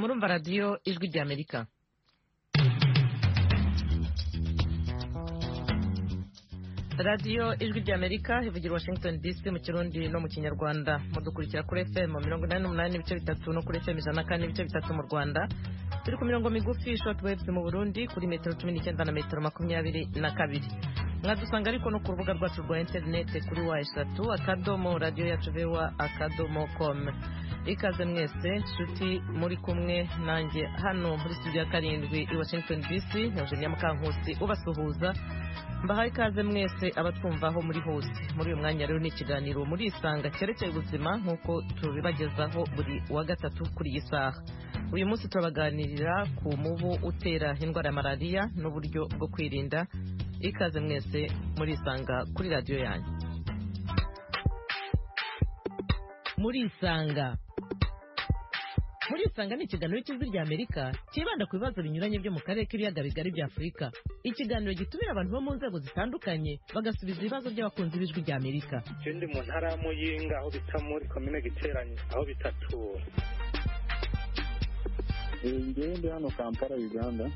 murumva radiyo ijwi ry'Amerika. radiyo ijwi ry'Amerika ivugira Washington DC mu Kirundi no mu Kinyarwanda. Mudukurikira kuri FM 88.3 no kuri FM 104.3 mu Rwanda. Turi ku mirongo migufi short waves mu Burundi kuri metero 19 na metero 22. Mwadusanga ariko no ku rubuga rwacu rwa internet kuri wa3.radio.com. Ikaze mwese nshuti muri kumwe nanjye hano muri studio ya 7 i Washington DC. Eugenia Mukankusi ubasuhuza. Mbahaye ikaze mwese abatwumvaho muri hose. Muri uyu mwanya rero ni ikiganiro muri isanga cyerekeye ubuzima nk'uko tubibagezaho buri wa gatatu kuri iyi saha. Uyu munsi turabaganirira ku mubu utera indwara ya malaria n'uburyo bwo kwirinda. Ikaze mwese muri isanga kuri radio yanyu. Muri isanga ni ikiganiro cy'ijwi ry'Amerika kibanda ku bibazo binyuranye byo mu karere k'ibiyaga bigari bya Afurika. Ikiganiro gitumira abantu bo mu nzego zitandukanye bagasubiza ibibazo by'abakunzi b'ijwi ry'Amerika. Ikindi mu ntara ya Muyinga aho bita muri komine Giteranye aho bitatura. Ngende hano Kampala Uganda.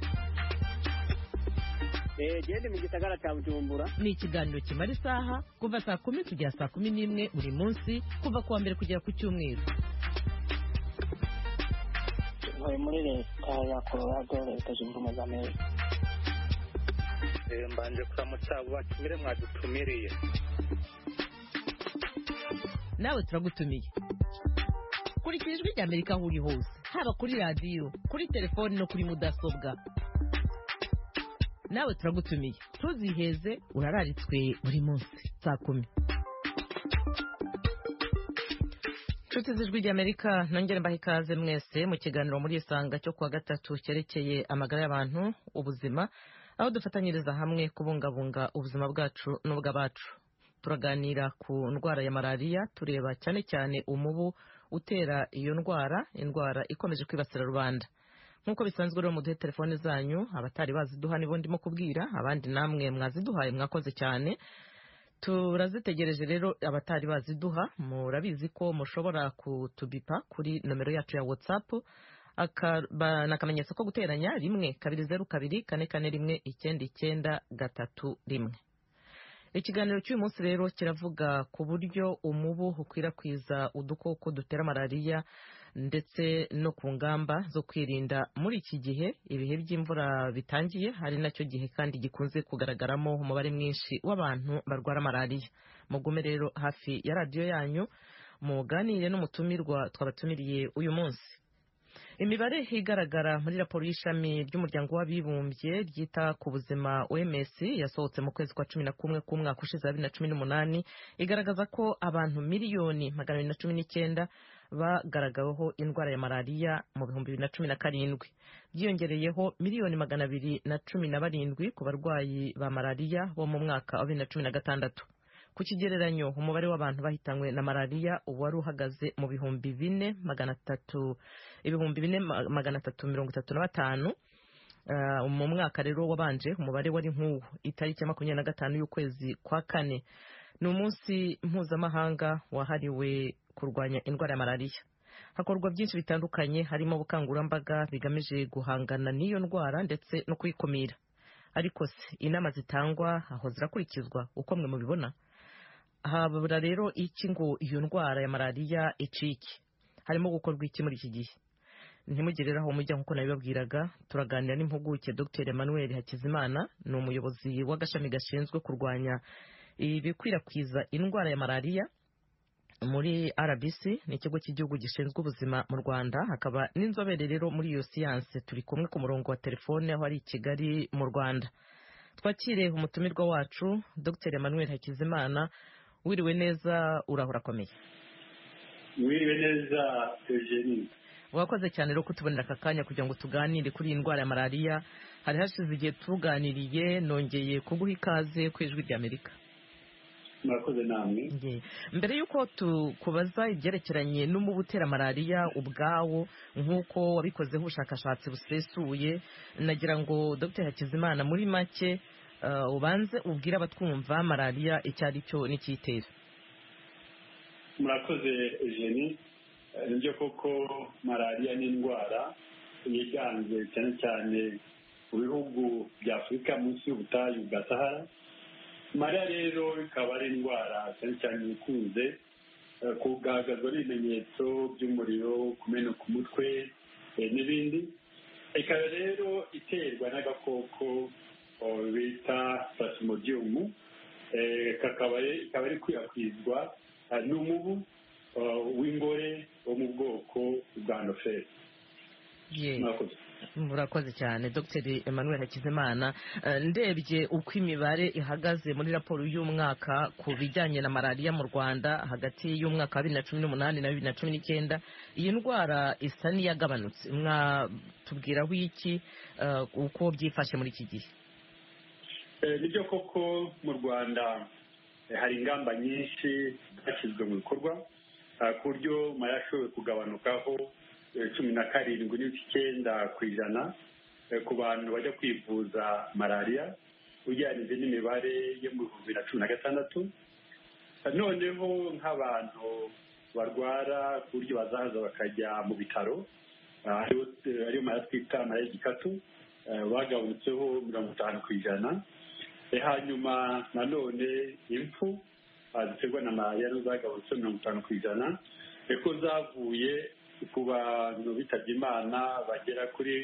Gende mu gisagara cya Bujumbura. Ni ikiganiro kimara isaha kuva saa 10 kugera saa 11 buri munsi kuva kuwa mbere kugera ku cyumweru. Muri leta ya Colorado leta zunze ubumwe za Amerika. Mbanje kuramutsa abo batumire mwadutumiriye. Nawe turagutumiye. Kurikira ijwi ry'Amerika aho uri hose, haba kuri radio, kuri telefone no kuri mudasobwa. Nawe turagutumiye. Tuziheze urararitswe buri munsi saa 10. Nshuti z'ijwi ry'Amerika nongere mbahe ikaze mwese mu kiganiro muri isanga cyo kuwa gatatu cyerekeye amagara y'abantu, ubuzima, aho dufatanyiriza hamwe kubungabunga ubuzima bwacu n'ubw'abacu. Turaganira ku ndwara ya malaria, tureba cyane cyane umubu utera iyo indwara ikomeje kwibasira rubanda. Nkuko bisanzwe rero muduhe telefone zanyu, abatari baziduha nibo ndimo kubwira, abandi namwe mwaziduhaye mwakoze cyane. Turazitegereje rero abatari baziduha, murabizi ko mushobora kutubipa kuri nomero yacu ya WhatsApp nakamenyetso ko guteranya 1-202-441-993. Ikiganiro cy'uyu munsi rero kiravuga ku buryo umubu ukwirakwiza udukoko dutera malaria ndetse no ku ngamba zo kwirinda muri iki gihe ibihe by'imvura bitangiye, hari nacyo gihe kandi gikunze kugaragaramo umubare mwinshi w'abantu barwara malaria. Mugume rero hafi ya radio yanyu muganire n'umutumirwa twabatumiriye uyu munsi. Imibare igaragara muri raporo y'ishami ry'umuryango w'abibumbye ryita ku buzima OMS yasohotse mu kwezi kwa 11 k'umwaka ushize 2018 igaragaza ko abantu miliyoni 219 bagaragaweho indwara ya malaria mu 2017, byiyongereyeho miliyoni 217 ku barwayi ba malaria bo mu mwaka wa 2016. Ku kigereranyo umubare w'abantu bahitanywe na malaria ubu wari uhagaze mu 4,335 mu mwaka rero wabanje umubare wari nk'uwo. Itariki ya 25 y'ukwezi kwa 4 ni umunsi mpuzamahanga wahariwe kurwanya indwara ya malaria. Hakorwa byinshi bitandukanye, harimo ubukangurambaga bigamije guhangana n'iyo ndwara ndetse no kuyikumira. Ariko se inama zitangwa aho zirakurikizwa uko mwe mubibona? Habura rero iki ngo iyo ndwara ya malaria icike? Harimo gukorwa iki muri iki gihe? Ntimugirira aho mujya nkuko nabibabwiraga. Turaganira n'impuguke Dr. Emmanuel Hakizimana, ni umuyobozi w'agashami gashinzwe kurwanya ibikwirakwiza indwara ya malaria muri RBC, ni ikigo cy'igihugu gishinzwe ubuzima mu Rwanda, hakaba n'inzobere rero muri iyo siyanse. Turi kumwe ku murongo wa telefone aho ari i Kigali mu Rwanda. Twakire umutumirwa wacu Dr. Emmanuel Hakizimana. Wiriwe neza, urahora komeye? Wiriwe neza Eugenie. Wakoze cyane rero kutubonera aka kanya kugira ngo tuganire kuri indwara ya malaria. Hari hashize igihe tuganiriye, nongeye kuguha ikaze ku ijwi ry'Amerika. Murakoze namwe. Mbere yuko tukubaza ibyerekeranye n'umubu utera malaria ubwawo nk'uko wabikozeho ubushakashatsi busesuye, nagira ngo Dr. Hakizimana muri make ubanze ubwira abatwumva malaria icyo ari cyo n'ikiyitera. Murakoze Eugenie. Nibyo koko malaria ni indwara yiganze cyane cyane mu bihugu bya afurika munsi y'ubutayu bwa sahara. malariya rero ikaba ari indwara cyane cyane ikunze kugaragazwa n'ibimenyetso by'umuriro, kumeneka umutwe n'ibindi. ikaba rero iterwa n'agakoko bita plasmodium, ikaba ari ikwirakwizwa n'umubu w'ingore wo mu bwoko bwa anoferi. murakoze cyane Dr Emmanuel Hakizimana. Ndebye uko imibare ihagaze muri raporo y'umwaka ku bijyanye na malariya mu Rwanda hagati y'umwaka wa 2018 na 2019, iyi ndwara isa n'iyagabanutse. Mwatubwiraho iki uko byifashe muri iki gihe? Nibyo koko mu Rwanda hari ingamba nyinshi zashyizwe mu bikorwa ku buryo malariya ashoboye kugabanukaho 17.9% ku bantu bajya kwivuza malariya ugereranyije n'imibare yo mu 2016. noneho nk'abantu barwara ku buryo bazaza bakajya mu bitaro ariyo malariya twita malariya y'igikatu bagabanutseho 50%. hanyuma nanone impfu ziterwa na malariya zagabanutseho 50%, ko zavuye ku bantu bitabye Imana bagera kuri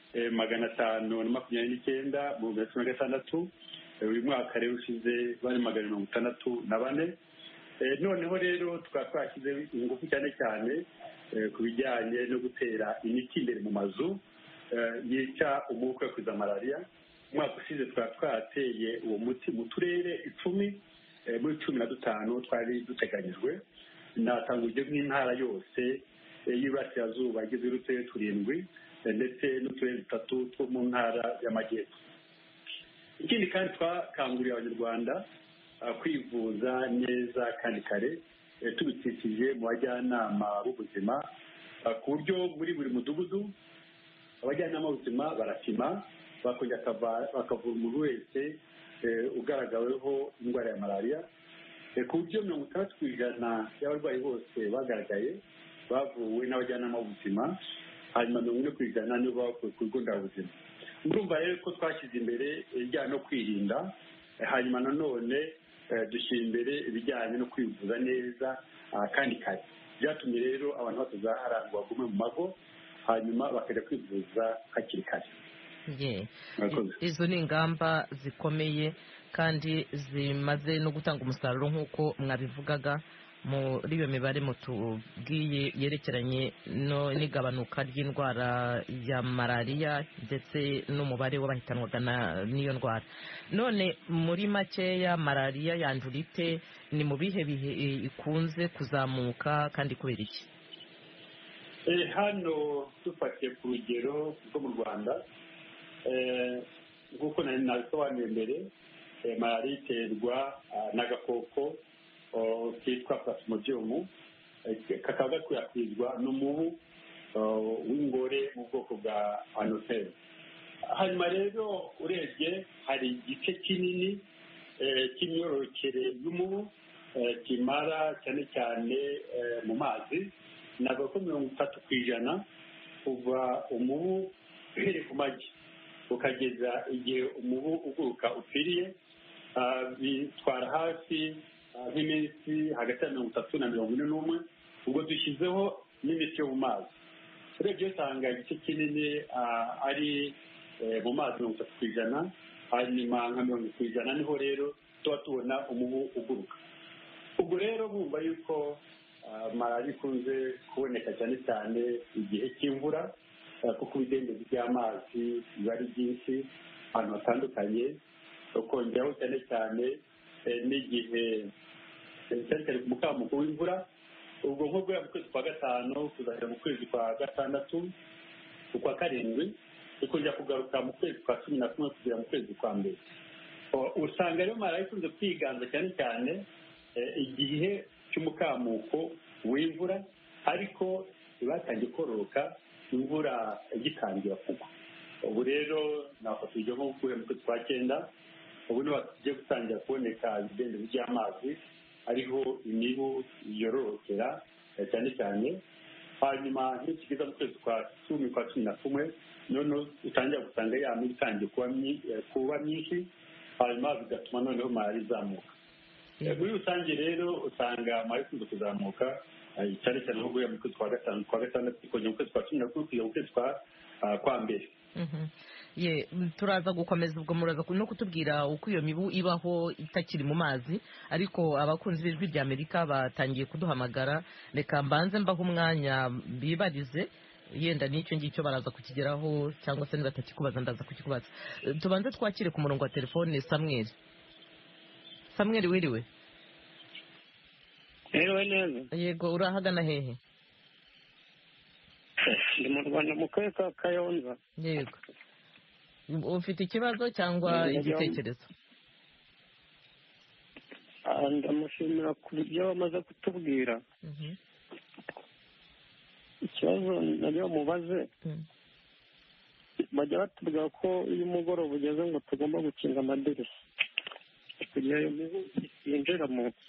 529 mu 2016. uyu mwaka rero ushize bari 564. noneho rero tukaba twashyize ingufu cyane cyane ku bijyanye no gutera imiti imbere mu mazu yica umubu ukwirakwiza malariya. umwaka ushize twaba twateye uwo muti mu turere 10 muri 15 twari duteganyijwe. natanga urugero nk'intara yose y'Iburasirazuba igizwe n'uturere 7 ndetse n'uturere 3 two mu ntara y'Amajyepfo. ikindi kandi twakanguriye abanyarwanda kwivuza neza kandi kare tubikikije mu bajyanama b'ubuzima ku buryo muri buri mudugudu abajyanama b'ubuzima barapima bakongera bakavura umuntu wese ugaragaweho indwara ya malariya. ku buryo 60% y'abarwayi bose bagaragaye bavuwe n'abajyanama b'ubuzima, hanyuma 40% nibo bavuwe ku bigo nderabuzima. ndumva rero ko twashyize imbere ibijyanye no kwirinda, hanyuma nanone dushyira imbere ibijyanye no kwivuza neza kandi kare. byatumye rero abantu batazahara ngo bagume mu mago, hanyuma bakajya kwivuza hakiri kare. izo ni ingamba zikomeye kandi zimaze no gutanga umusaruro nk'uko mwabivugaga muri iyo mibare mutubwiye yerekeranye n'igabanuka ry'indwara ya malariya ndetse n'umubare w'abahitanwaga n'iyo ndwara. none muri makeya malariya yandura ite? ni mu bihe bihe ikunze kuzamuka kandi kubera iki? hano dufatiye ku rugero rwo mu Rwanda, nk'uko nabisobanuye mbere, malariya iterwa n'agakoko kitwa plasmodium, kakaba gakwirakwizwa n'umubu w'ingore mu bwoko bwa anoferi. hanyuma rero urebye hari igice kinini cy'imyororokere y'umubu kimara cyane cyane mu mazi. navuga ko 30% kuva umubu uhereye ku magi ukageza igihe umubu uguruka upfiriye bitwara hafi nk'iminsi hagati ya 30 na 41, ubwo dushyizeho n'imiti yo mu mazi. urebye usanga igice kinini ari mu mazi 30%, hanyuma nka 40% niho rero tuba tubona umubu uguruka. ubwo rero bumva yuko malariya ikunze kuboneka cyane cyane igihe cy'imvura, kuko ibidendezi by'amazi biba ari byinshi ahantu hatandukanye, ukongeraho cyane cyane n'igihe cyane cyane ku mukamuko w'imvura. ubwo nko guhera mu kwezi kwa 5 kuzagera mu kwezi kwa 6, ukwa 7, ikongera kugaruka mu kwezi kwa 11 kugera mu kwezi kwa 2. usanga rero malariya ikunze kwiganza cyane cyane igihe cy'umukamuko w'imvura, ariko ibatangiye kororoka imvura igitangira kugwa. ubu rero nafata ibyo nko guhera mu kwezi kwa 9, ubu niho bagiye gutangira kuboneka ibidendezi by'amazi ariho imibu yororokera cyane cyane. hanyuma nk'ikigeza mu kwezi kwa cumi kwa cumi na kumwe noneho utangira gusanga ya mibu itangiye kuba myinshi, hanyuma bigatuma noneho malariya izamuka. Muri rusange rero usanga malariya ikunze kuzamuka cyane cyane nko guhera mu kwezi kwa gatanu kwa gatandatu kugera mu kwezi kwa cumi na kumwe kugera mu kwezi kwa mbere. turaza gukomeza ubwo muraza no kutubwira uko iyo mibu ibaho itakiri mu mazi, ariko abakunzi b'ijwi rya Amerika batangiye kuduhamagara, reka mbanze mbaho umwanya bibarize, yenda n'icyo ngicyo baraza kukigeraho, cyangwa se nibatakikubaza ndaza kukikubaza. Tubanze twakire ku murongo wa telefone Samuel. Samuel, wiriwe? Wiriwe neza. Yego, urahagana hehe? Ndi mu Rwanda mu karere ka Kayonza. Yego, ufite ikibazo cyangwa igitekerezo? Ndamushimira ku byo bamaze kutubwira. Ikibazo nariyo mubaze, bajya batubwira ko iyo umugoroba ugeze ngo tugomba gukinga amadirishya kugira iyo mibu yinjira mu nzu.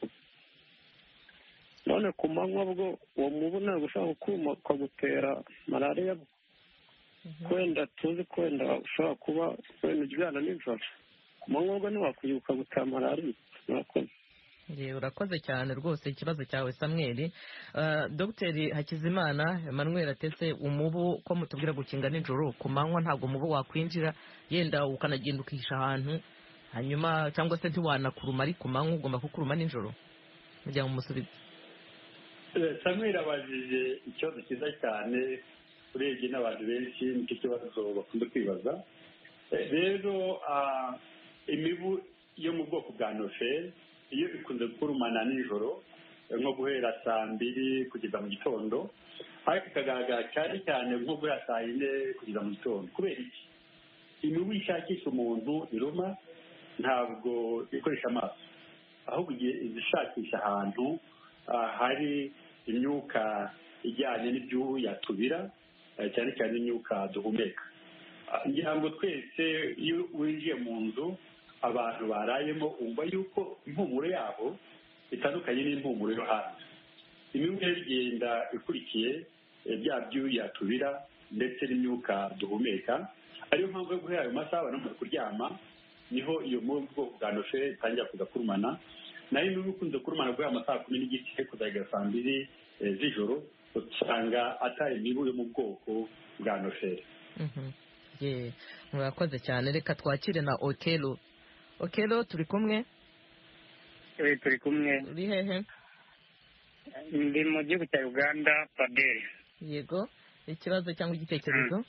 None ku manywa bwo uwo mubu ntabwo ushobora kuma ukagutera malariya, kwenda tuzi kwenda ushobora kuba wenda uryana nijoro, ku manywa bwo ntiwakwiye ukagutera malariya. Murakoze. Urakoze cyane rwose ikibazo cyawe Samuel. Dr Hakizimana Emmanuel atetse umubu ko mutubwira gukinga nijoro, ku manywa ntabwo umubu wakwinjira, yenda ukanagenda ukihisha ahantu, hanyuma cyangwa se ntiwanakuruma, ari ku manywa ugomba kukuruma nijoro, kugira ngo umusubize. Samuel abajije ikibazo cyiza cyane, urebye n'abantu benshi nicyo kibazo bakunda kwibaza. Rero imibu yo mu bwoko bwa noferi iyo ikunze kurumana nijoro nko guhera saa 2 kugeza mu gitondo, ariko ikagaragara cyane cyane nko guhera saa 4 kugeza mu gitondo. Kubera iki? Imibu ishakisha umuntu iruma, ntabwo ikoresha amaso, ahubwo izishakisha ahantu hari imyuka ijyanye n'ibyuya tubira, cyane cyane imyuka duhumeka. Ngira ngo twese iyo winjiye mu nzu abantu barayemo umva yuko impumuro yabo itandukanye n'impumuro yo hanze. Imibu igenda ikurikiye bya byuya tubira ndetse n'imyuka duhumeka, ariyo mpamvu yo guhera ayo masaha abantu bari kuryama niho iyo mu bwoko bwa noferi itangira kuza kurumana. Nayo imibu ikunze kurumana guhera amasaha 10 kuzagera saa 2 z'ijoro, usanga atari imibu yo mu bwoko bwa noferi. Murakoze cyane, reka twakire na Okelo. Okelo, turi kumwe? Turi kumwe. Uri hehe? Ndi mu gihugu cya Uganda, Padere. Yego, ikibazo cyangwa igitekerezo?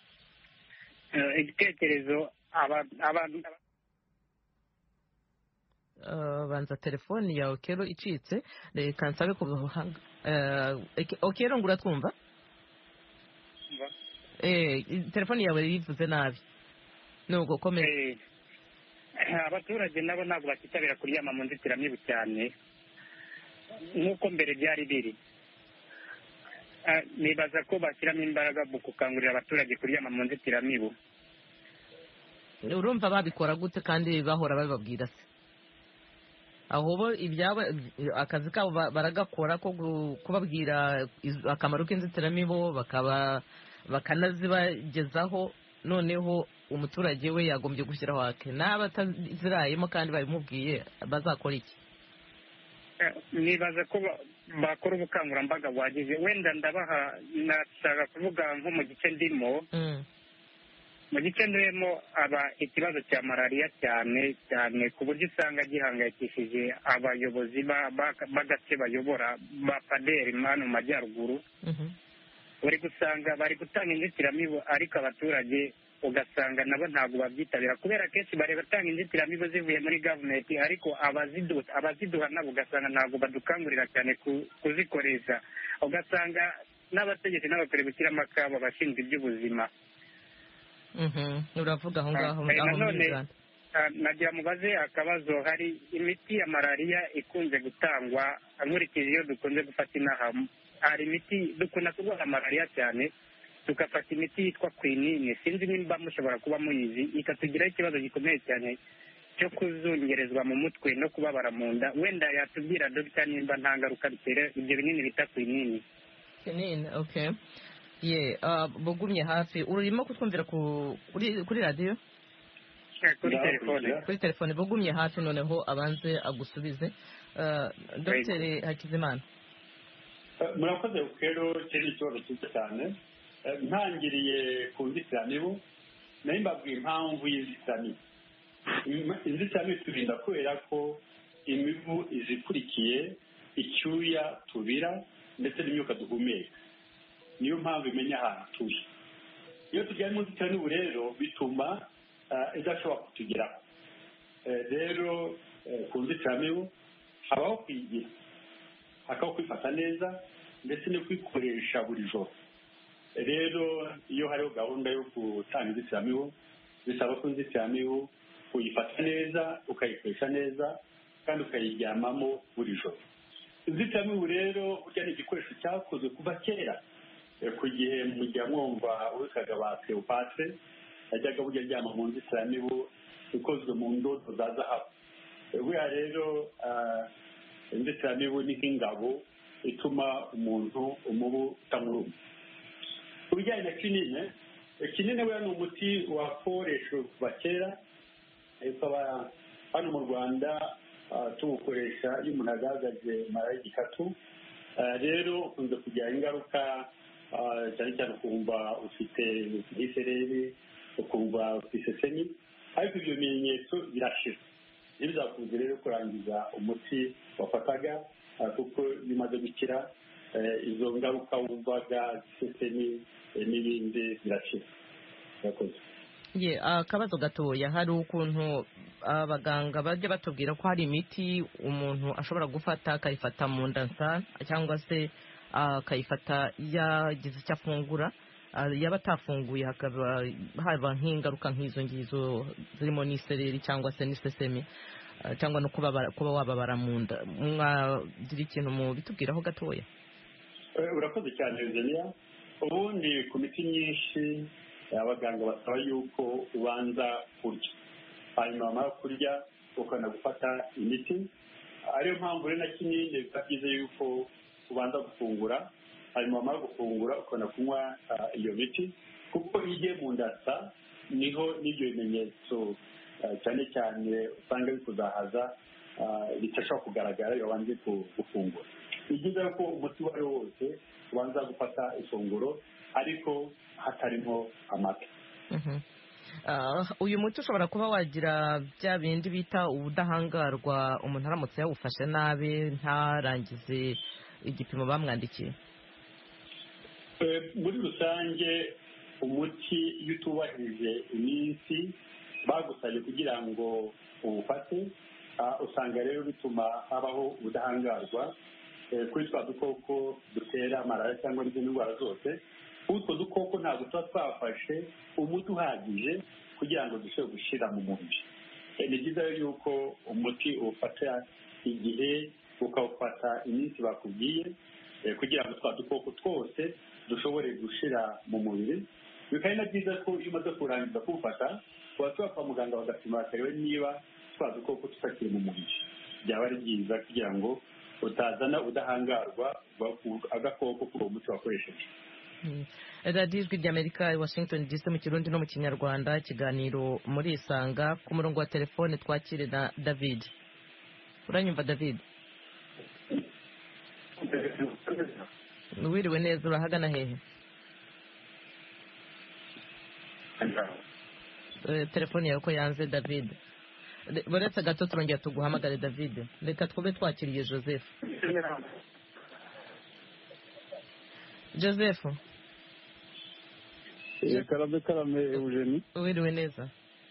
Igitekerezo banza telefoni ya Okelo icitse, reka nsabe ku buhanga. Okelo, ngo uratwumva? Telefoni yawe yivuze nabi. Nuko komeza. Abaturage nabo ntabwo bakitabira kuryama mu nzitiramibu cyane nk'uko mbere byari biri. Nibaza ko bashyiramo imbaraga mu gukangurira abaturage kuryama mu nzitiramibu. Urumva babikora gute kandi bahora bababwira se? Aho bo akazi kabo baragakora ko kubabwira akamaro k'inzitiramibu, bakanazibagezaho, noneho umuturage we yagombye gushyiraho ake. N'abatazirayemo kandi babimubwiye bazakora iki? Nibaza ko bakora ubukangurambaga buhagije. Wenda nashaka kuvuga nko mu gice ndimo. Mu gice ndimo aba ikibazo cya malariya cyane cyane ku buryo usanga gihangayikishije abayobozi b'agace bayobora ba Paderi manu mu majyaruguru. Uri gusanga bari gutanga inzitiramibu, ariko abaturage ugasanga nabo ntabwo babyitabira, kubera kenshi bari batanga inzitiramibu zivuye muri gavumenti, ariko abaziduha nabo ugasanga ntabwo badukangurira cyane kuzikoresha. Ugasanga n'abategetsi n'abakwiye gushyiramo akabo abashinzwe iby'ubuzima. Uravuga aho ngaho none nagira mubaze akabazo, hari imiti ya malariya ikunze gutangwa, nkurikije iyo dukunze gufata inaha. Hari imiti dukunda kurwara malariya cyane, tugafata imiti yitwa kwinine. Sinzi nimba mushobora kuba muyizi, ikatugiraho ikibazo gikomeye cyane cyo kuzungerezwa mu mutwe no kubabara mu nda. Wenda yatubwira dogita nimba nta ngaruka bitera ibyo binini bita kwinine. kinini. Okay, ye bugumye hafi. Urimo kutwumvira kuri radio? Kuri telefone bugumye hafi, noneho abanze agusubize. Dr Hakizimana. Murakoze rero, kiri ikibazo cyiza cyane. Ntangiriye ku nzitiramibu, nayo mbabwira impamvu y'inzitiramibu. Inzitiramibu turinda kubera ko imibu izikurikiye icyuya tubira ndetse n'imyuka duhumeka, niyo mpamvu imenya ahantu turi. Iyo tujyanye mu nzitiramibu rero bituma idashobora kutugeraho. Rero ku nzitiramibu habaho kwigira, hakabaho kwifata neza ndetse no kwikoresha buri joro. Rero iyo hariho gahunda yo gutanga inzitiramibu, bisaba ko inzitiramibu uyifata neza, ukayikoresha neza kandi ukayiryamamo buri joro. Inzitiramibu rero burya ni igikoresho cyakozwe kuva kera, ku gihe mujya mwumva uwitwaga ba Cleopatre yajyaga burya aryama mu nzitiramibu ikozwe mu ndodo za zahabu. Buriya rero inzitiramibu ni nk'ingabo ituma umuntu umubu utamuruma. Ku bijyanye na kinine, kinine buriya ni umuti wakoreshejwe kuva kera, ukaba hano mu Rwanda tuwukoresha iyo umuntu agaragaje malariya y'igikatu. Rero ukunze kugira ingaruka cyane cyane ukumva ufite isereri, ukumva ufite isesemi, ariko ibyo bimenyetso birashira. Ntibizakunze rero kurangiza umuti wafataga, kuko iyo umaze gukira izo ngaruka wumvaga isesemi n'ibindi birashira. Murakoze. Akabazo gatoya, hari ukuntu abaganga bajya batubwira ko hari imiti umuntu ashobora gufata akayifata mu nda nsa cyangwa se akayifata yagize icyo afungura, yaba atafunguye hakaba haba nk'ingaruka nk'izo ngizo zirimo n'isereri cyangwa se n'isesemi cyangwa no kuba wababara mu nda. Mwagira ikintu mu bitubwiraho gatoya? Urakoze cyane Eugenia. Ubundi ku miti myinshi abaganga basaba yuko ubanza kurya, hanyuma wamara kurya ukana gufata imiti. Ariyo mpamvu rero na kinini biba byiza yuko ubanza gufungura, hanyuma wamara gufungura ukana kunywa iyo miti, kuko iyo ugiye mu ndasa niho n'ibyo bimenyetso cyane cyane usanga bikuzahaza bitashobora kugaragara iyo wabanje gufungura. Ni byiza ko umuti uwo ari wo wose ubanza gufata ifunguro ariko hatarimo amata. Uyu muti ushobora kuba wagira bya bindi bita ubudahangarwa umuntu aramutse yawufashe nabi ntarangize igipimo bamwandikiye. Muri rusange umuti iyo utubahirije iminsi bagusabye kugira ngo uwufate, usanga rero bituma habaho ubudahangarwa kuri twa dukoko dutera malariya cyangwa n'izindi ndwara zose. Utwo dukoko ntabwo tuba twafashe umuti uhagije kugira ngo dushobore gushyira mu mubiri. Ni byiza yuko umuti uwufata igihe, ukawufata iminsi bakubwiye, kugira ngo twa dukoko twose dushobore gushyira mu mubiri. Bikaba na byiza ko iyo umaze kurangiza kuwufata watuba kwa muganga bagapima bakareba niba twa dukoko tutakiri mu mubiri. Byaba ari byiza kugira ngo utazana ubudahangarwa agakoko kuri uwo muti wakoresheje. radiyo ijwi ry'Amerika i Washington DC mu Kirundi no mu Kinyarwanda, ikiganiro muri Isanga. Ku murongo wa telefone twakire na David. Uranyumva David? Wiriwe neza, urahagana hehe? Telefone yawe ko yanze David. Buretse gato turongera tuguhamagare David. Reka twube twakiriye Joseph. Joseph. Karame Eugenie. Wiriwe neza?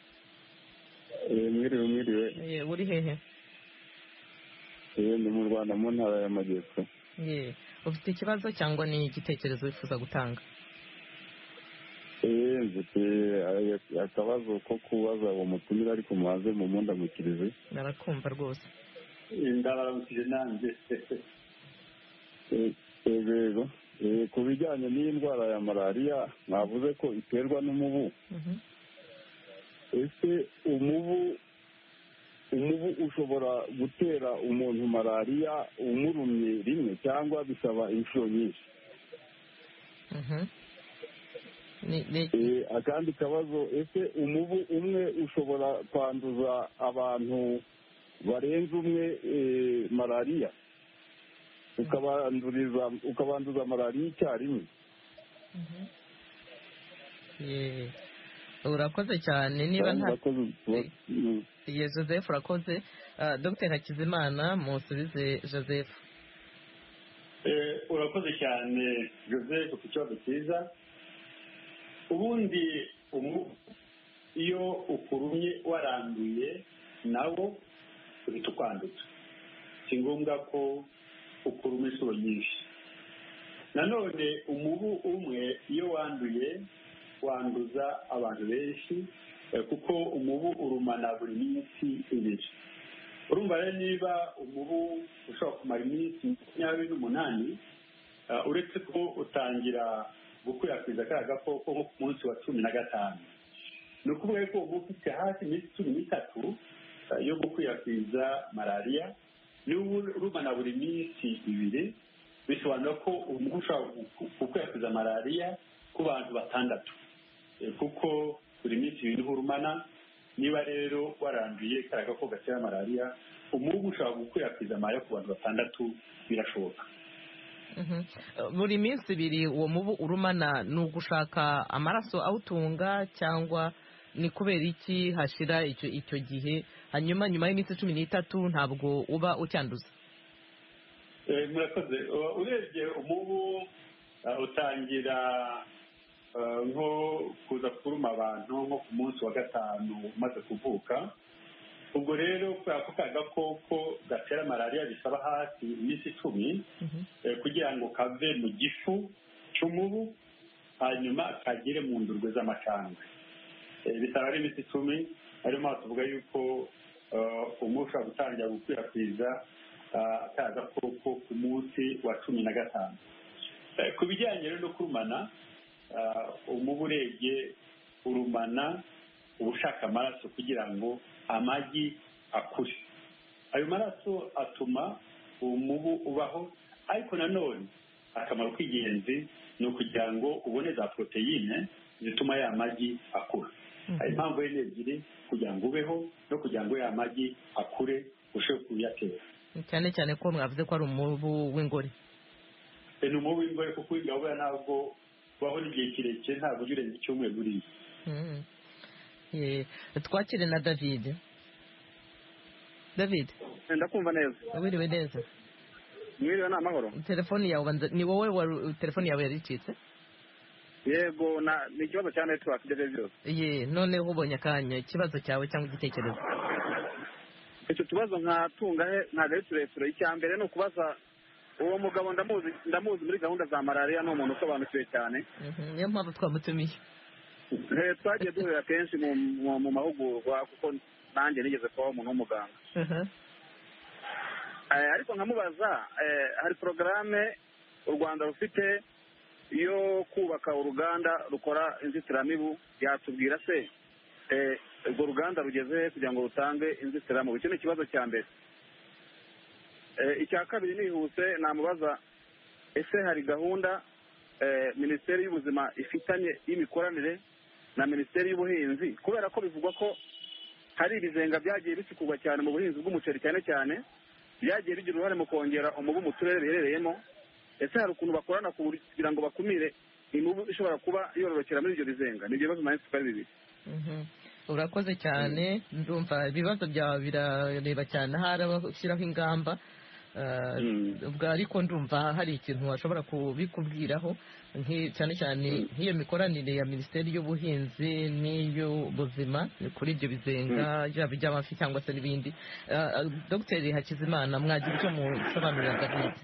Mwiriwe. Uri hehe? Ndi mu Rwanda mu ntara y'Amajyepfo. Ufite ikibazo cyangwa ni igitekerezo wifuza gutanga? Mfite akabazo ko kubaza uwo mutumire ariko mubanze mu mundamukirize. Narakumva rwose. Ndabaramukije nanjye. Rero ku bijyanye n'indwara ya malariya mwavuze ko iterwa n'umubu. Ese umubu ushobora gutera umuntu malariya umurumye rimwe cyangwa bisaba inshuro nyinshi? akandi kabazo, ese umubu umwe ushobora kwanduza abantu barenze umwe malariya, ukabanduza malariya icyarimwe? urakoze cyane. niba nta Joseph urakoze. Dr Hakizimana musubize Joseph. urakoze cyane Joseph ku kibazo cyiza. ubundi iyo ukurumye waranduye nawo uhita ukwanduza, si ngombwa ko ukuruma inshuro nyinshi. nanone umubu umwe iyo wanduye wanduza abantu benshi, kuko umubu urumana buri minsi ibiri. urumva rero niba umubu ushobora kumara iminsi 28, uretse ko utangira gukwirakwiza kariya gakoko nko ku munsi wa 15, ni ukuvuga ko uba ufite hafi iminsi 13 yo gukwirakwiza malariya. niba urumana buri minsi ibiri, bisobanura ko umubu ushobora gukwirakwiza malariya ku bantu 6, kuko buri minsi ibiri urumana. niba rero waranduye kariya gakoko gatera malariya, umubu ushobora gukwirakwiza malariya ku bantu 6, birashoboka. buri minsi ibiri uwo mubu urumana ni ugushaka amaraso awutunga, cyangwa ni kubera iki hashira icyo gihe, hanyuma nyuma y'iminsi 13 ntabwo uba ucyanduza? murakoze. urebye umubu utangira nko kuza kuruma abantu nko ku munsi wa 5 umaze kuvuka. ubwo rero kubera ko ka gakoko gatera malariya bisaba hafi iminsi 10 kugira ngo kave mu gifu cy'umubu hanyuma kagere mu ndurwe z'amacandwe. bisaba ari iminsi 10. ariyo mpamvu tuvuga yuko umubu ushobora gutangira gukwirakwiza ka gakoko ku munsi wa 15. ku bijyanye rero no kurumana, umubu urebye urumana ubushaka amaraso kugira ngo amagi akure. ayo maraso atuma umubu ubaho, ariko nanone akamaro k'ingenzi ni ukugira ngo ubone za poroteyine zituma ya magi akura. hari impamvu ebyiri, kugira ngo ubeho no kugira ngo ya magi akure ushobore kuyatera. cyane cyane ko mwavuze ko ari umubu w'ingore. ni umubu w'ingore, kuko w'ingabo ntabwo ubaho n'igihe kirekire, ntabwo ujya urenza icyumweru buriya. twakire na David. ndakumva neza. wiriwe neza? mwiriwe, ni amahoro. telefoni yawe ni wowe telefoni yawe yaricitse? yego, ni ikibazo cya network ibyo byose. noneho ubonye akanya, ikibazo cyawe cyangwa igitekerezo? icyo kibazo nkatunga ntabwo ari tureture. icya mbere ni ukubaza uwo mugabo, ndamuzi muri gahunda za malariya, ni umuntu usobanukiwe cyane. niyo mpamvu twamutumiye. twagiye duhurira kenshi mu mahugurwa, kuko nanjye nigeze kubaho umuntu w'umuganga. ariko nkamubaza, hari porogaramu u Rwanda rufite yo kubaka uruganda rukora inzitiramibu. yatubwira se urwo ruganda rugeze kugira ngo rutange inzitiramibu? icyo ni ikibazo cya mbere. icya kabiri nihuse namubaza, ese hari gahunda minisiteri y'ubuzima ifitanye y'imikoranire na minisiteri y'ubuhinzi? kubera ko bivugwa ko hari ibizenga byagiye bicukurwa cyane mu buhinzi bw'umuceri, cyane cyane byagiye bigira uruhare mu kongera umubu mu turere biherereyemo. ese hari ukuntu bakorana kugira ngo bakumire imibu ishobora kuba yororokera muri ibyo bizenga? ni ibyo bibazo nanjye tukari bibiri. urakoze cyane. ndumva ibibazo byawe birareba cyane, hari abashyiraho ingamba, ariko ndumva hari ikintu washobora kubikubwiraho, cyane cyane nk'iyo mikoranire ya minisiteri y'ubuhinzi n'iy'ubuzima kuri ibyo bizenga, yaba iby'amafi cyangwa se n'ibindi. Dr Hakizimana, mwagira icyo musobanurira David?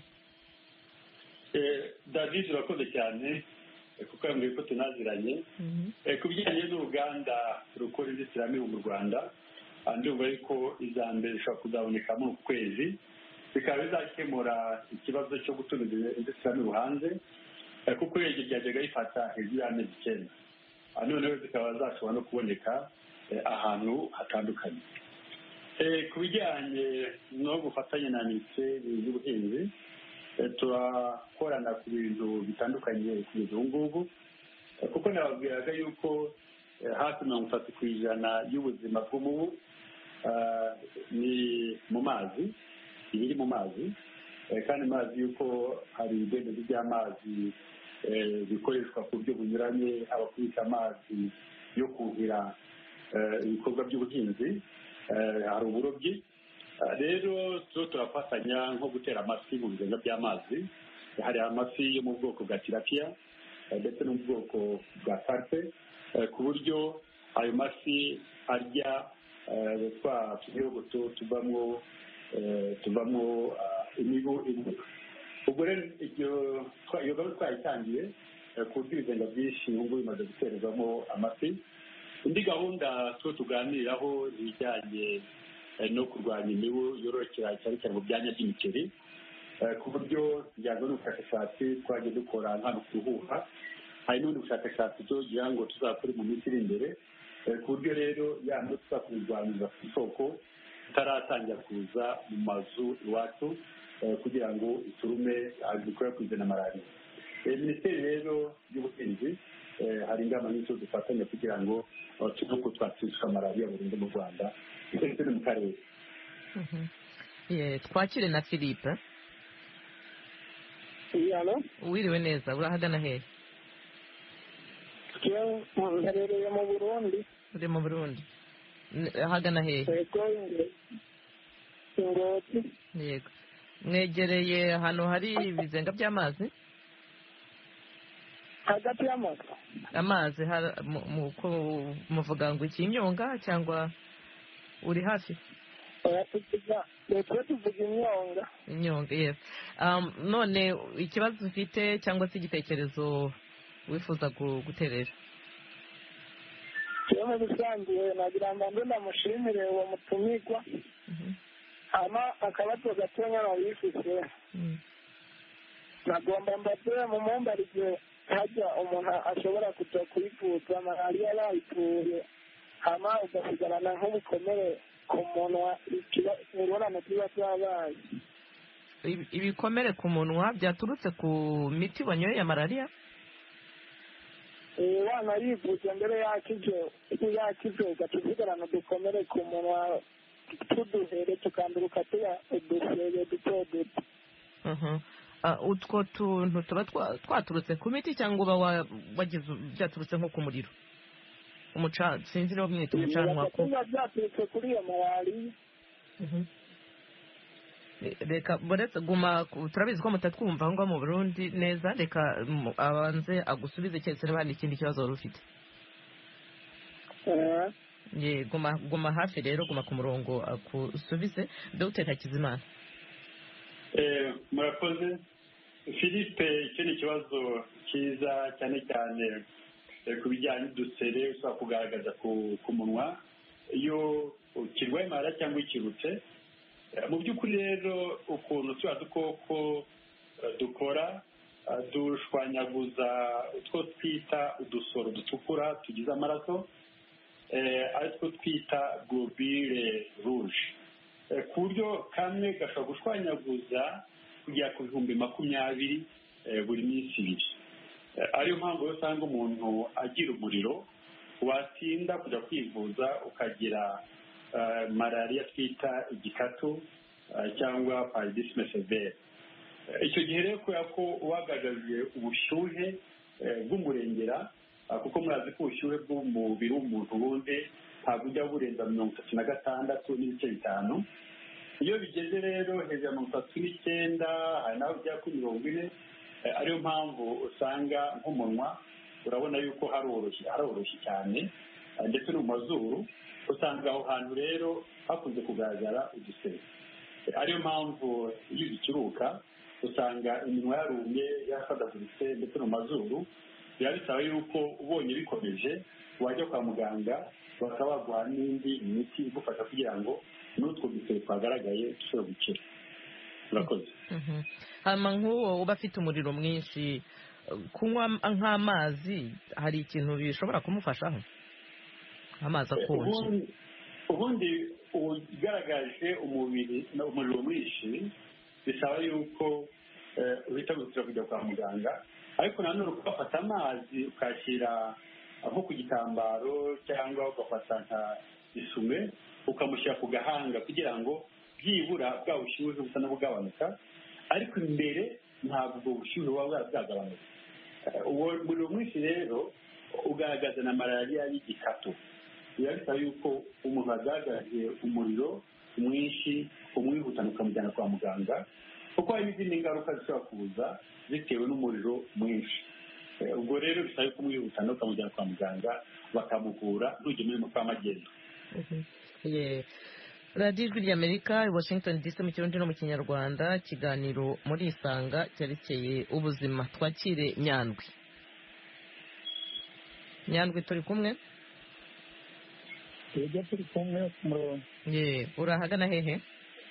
David urakoze cyane, kuko yambwiye ko tunaziranye. ku bijyanye n'uruganda rukora inzitiramibu mu Rwanda, ndumva ariko iza mbere ishobora kuzaboneka muri uku kwezi, bikaba bizakemura ikibazo cyo gutumiza inzitiramibu hanze, kuko iregero ryajyaga rifata hejuru y'amezi 9. noneho zikaba zashobora no kuboneka ahantu hatandukanye. ku bijyanye no gufatanya na minisiteri y'ubuhinzi, turakorana ku bintu bitandukanye kugeza ubu ngubu kuko nababwiraga yuko hafi 30% y'ubuzima bw'umubu ni mu mazi, ibiri mu mazi, kandi mazi yuko hari ibidendezi by'amazi bikoreshwa ku buryo bunyuranye, haba kubika amazi yo kuhira ibikorwa by'ubuhinzi, hari uburobyi. Rero turafatanya nko gutera amafi mu bizenga by'amazi. Hari amafi yo mu bwoko bwa tilapia ndetse no mu bwoko bwa karpe, ku buryo ayo mafi arya twa tuyogoto tuvamo imibu imwe. ubwo rero iyo gahunda twayitangiye ku buryo ibizenga byinshi ubu bimaze guterwamo amafi. Indi gahunda tuganiraho ibijyanye no kurwanya imibu yororokera cyane cyane mu byanya by'imiceri, ku buryo bijyanye n'ubushakashatsi twagiye dukora hano ku Ruhuha. Hari n'ubundi bushakashatsi tugira ngo tuzakore mu minsi iri imbere, ku buryo rero yandi tuzakubirwanyiriza ku isoko tutaratangira kuza mu mazu iwacu kugira ngo iturume dukwirakwize na malariya. Minisiteri rero y'ubuhinzi hari ingamba nyinshi dufatanya kugira ngo tubone ko twatwika malariya burundu mu Rwanda ndetse no mu karere. Twakire na Philippe. Wiriwe neza, urahagana hehe? Mperereye mu Burundi. Uri mu Burundi? Ahagana hehe? Yego, Ngozi. Yego. Mwegereye ahantu hari ibizenga by'amazi? Hagati y'amazi. Amazi muvuga ngo ikinyonga cyangwa uri hafi? Twe tuvuga imyonga. Imyonga, yes. None ikibazo ufite cyangwa se igitekerezo wifuza guterera? Iyo mu bisanzwe nagira ngo mbe ndamushimire uwo mutumirwa, hama akabazo gatonya nabifise. Nagomba mbaze mu mumbarize hajya umuntu ashobora kuja kwivuza malariya bayituye, hama ugasigarana nk'ubukomere ku munwa, imibonano kiba byabaye. Ibikomere ku munwa byaturutse ku miti wanyoye ya malariya? Wana yivuze mbere yakize ugatusigarana udukomere ku munwa tuduhere tukanduruka tuya udusebe duto duto. Utwo tuntu tuba twaturutse ku miti cyangwa uba wagize byaturutse nko ku muriro? Sinzi niba mwita umucanwa ko byaturutse kuri iyo malariya. Reka buretse guma, turabizi ko mutatwumva aho ngaho mu Burundi neza, reka abanze agusubize cyese niba hari ikindi kibazo wari ufite. Guma hafi rero, guma ku murongo akusubize. Dr. Hakizimana. Murakoze Philippe, icyo ni ikibazo cyiza cyane cyane ku bijyanye n'udusere ushobora kugaragaza ku munwa iyo kirwaye malariya cyangwa ikirutse. Mu by'ukuri rero ukuntu tuba dukoko dukora, dushwanyaguza utwo twita udusoro dutukura tugize amaraso, ari two twita globule rouge, ku buryo kamwe gashobora gushwanyaguza kugera ku 20,000 buri minsi ibiri. Ariyo mpamvu usanga umuntu agira umuriro, watinda kujya kwivuza ukagira malariya twita igikatu cyangwa paludisme sévère. Icyo gihe rero kubera ko wagaragaje ubushyuhe bw'umurengera, kuko murazi ko ubushyuhe bw'umubiri w'umuntu ubundi ntabwo ujya burenza 36.5. Iyo bigeze rero hejuru ya 39, hari naho bijya kuri 40. Ariyo mpamvu usanga nk'umunwa urabona yuko haroroshye cyane, ndetse no mu mazuru usanga aho hantu rero hakunze kugaragara udusebe. Ariyo mpamvu iyo ugikiruka usanga iminwa yarumye, yarafadaguritse, ndetse no mu mazuru. Biba bisaba yuko ubonye bikomeje wajya kwa muganga bakaba baguha n'indi miti igufasha kugira ngo n'utwo dusebe twagaragaye dushobora gukira. Murakoze. Hama nk'uwo uba afite umuriro mwinshi, kunywa nk'amazi hari ikintu bishobora kumufashaho? Amazi akonje. Ubundi ugaragaje umuriro mwinshi bisaba yuko uhita wihutira kujya kwa muganga. Ariko nanone ukafata amazi ukashyira nko ku gitambaro cyangwa ugafata nka isume ukamushyira ku gahanga kugira ngo byibura bwa bushyuhe busa n'ubugabanuka, ariko imbere ntabwo ubwo bushyuhe buba bwagabanuka. Umuriro mwinshi rero ugaragaza na malariya y'igikatu. biba bisaba yuko umuntu agaragaje umuriro mwinshi umwihutana ukamujyana kwa muganga, kuko hari n'izindi ngaruka zishobora kuza bitewe n'umuriro mwinshi. ubwo rero bisaba yuko umwihutana ukamujyana kwa muganga bakamuvura ntujye muri mukamagendo. radiyo ijwi ry'amerika i washington dc mu kirundi no mu kinyarwanda, ikiganiro muri isanga cyerekeye ubuzima. twakire Nyandwi. Nyandwi turi kumwe? tujya turi kumwe ku murongo. urahagana hehe?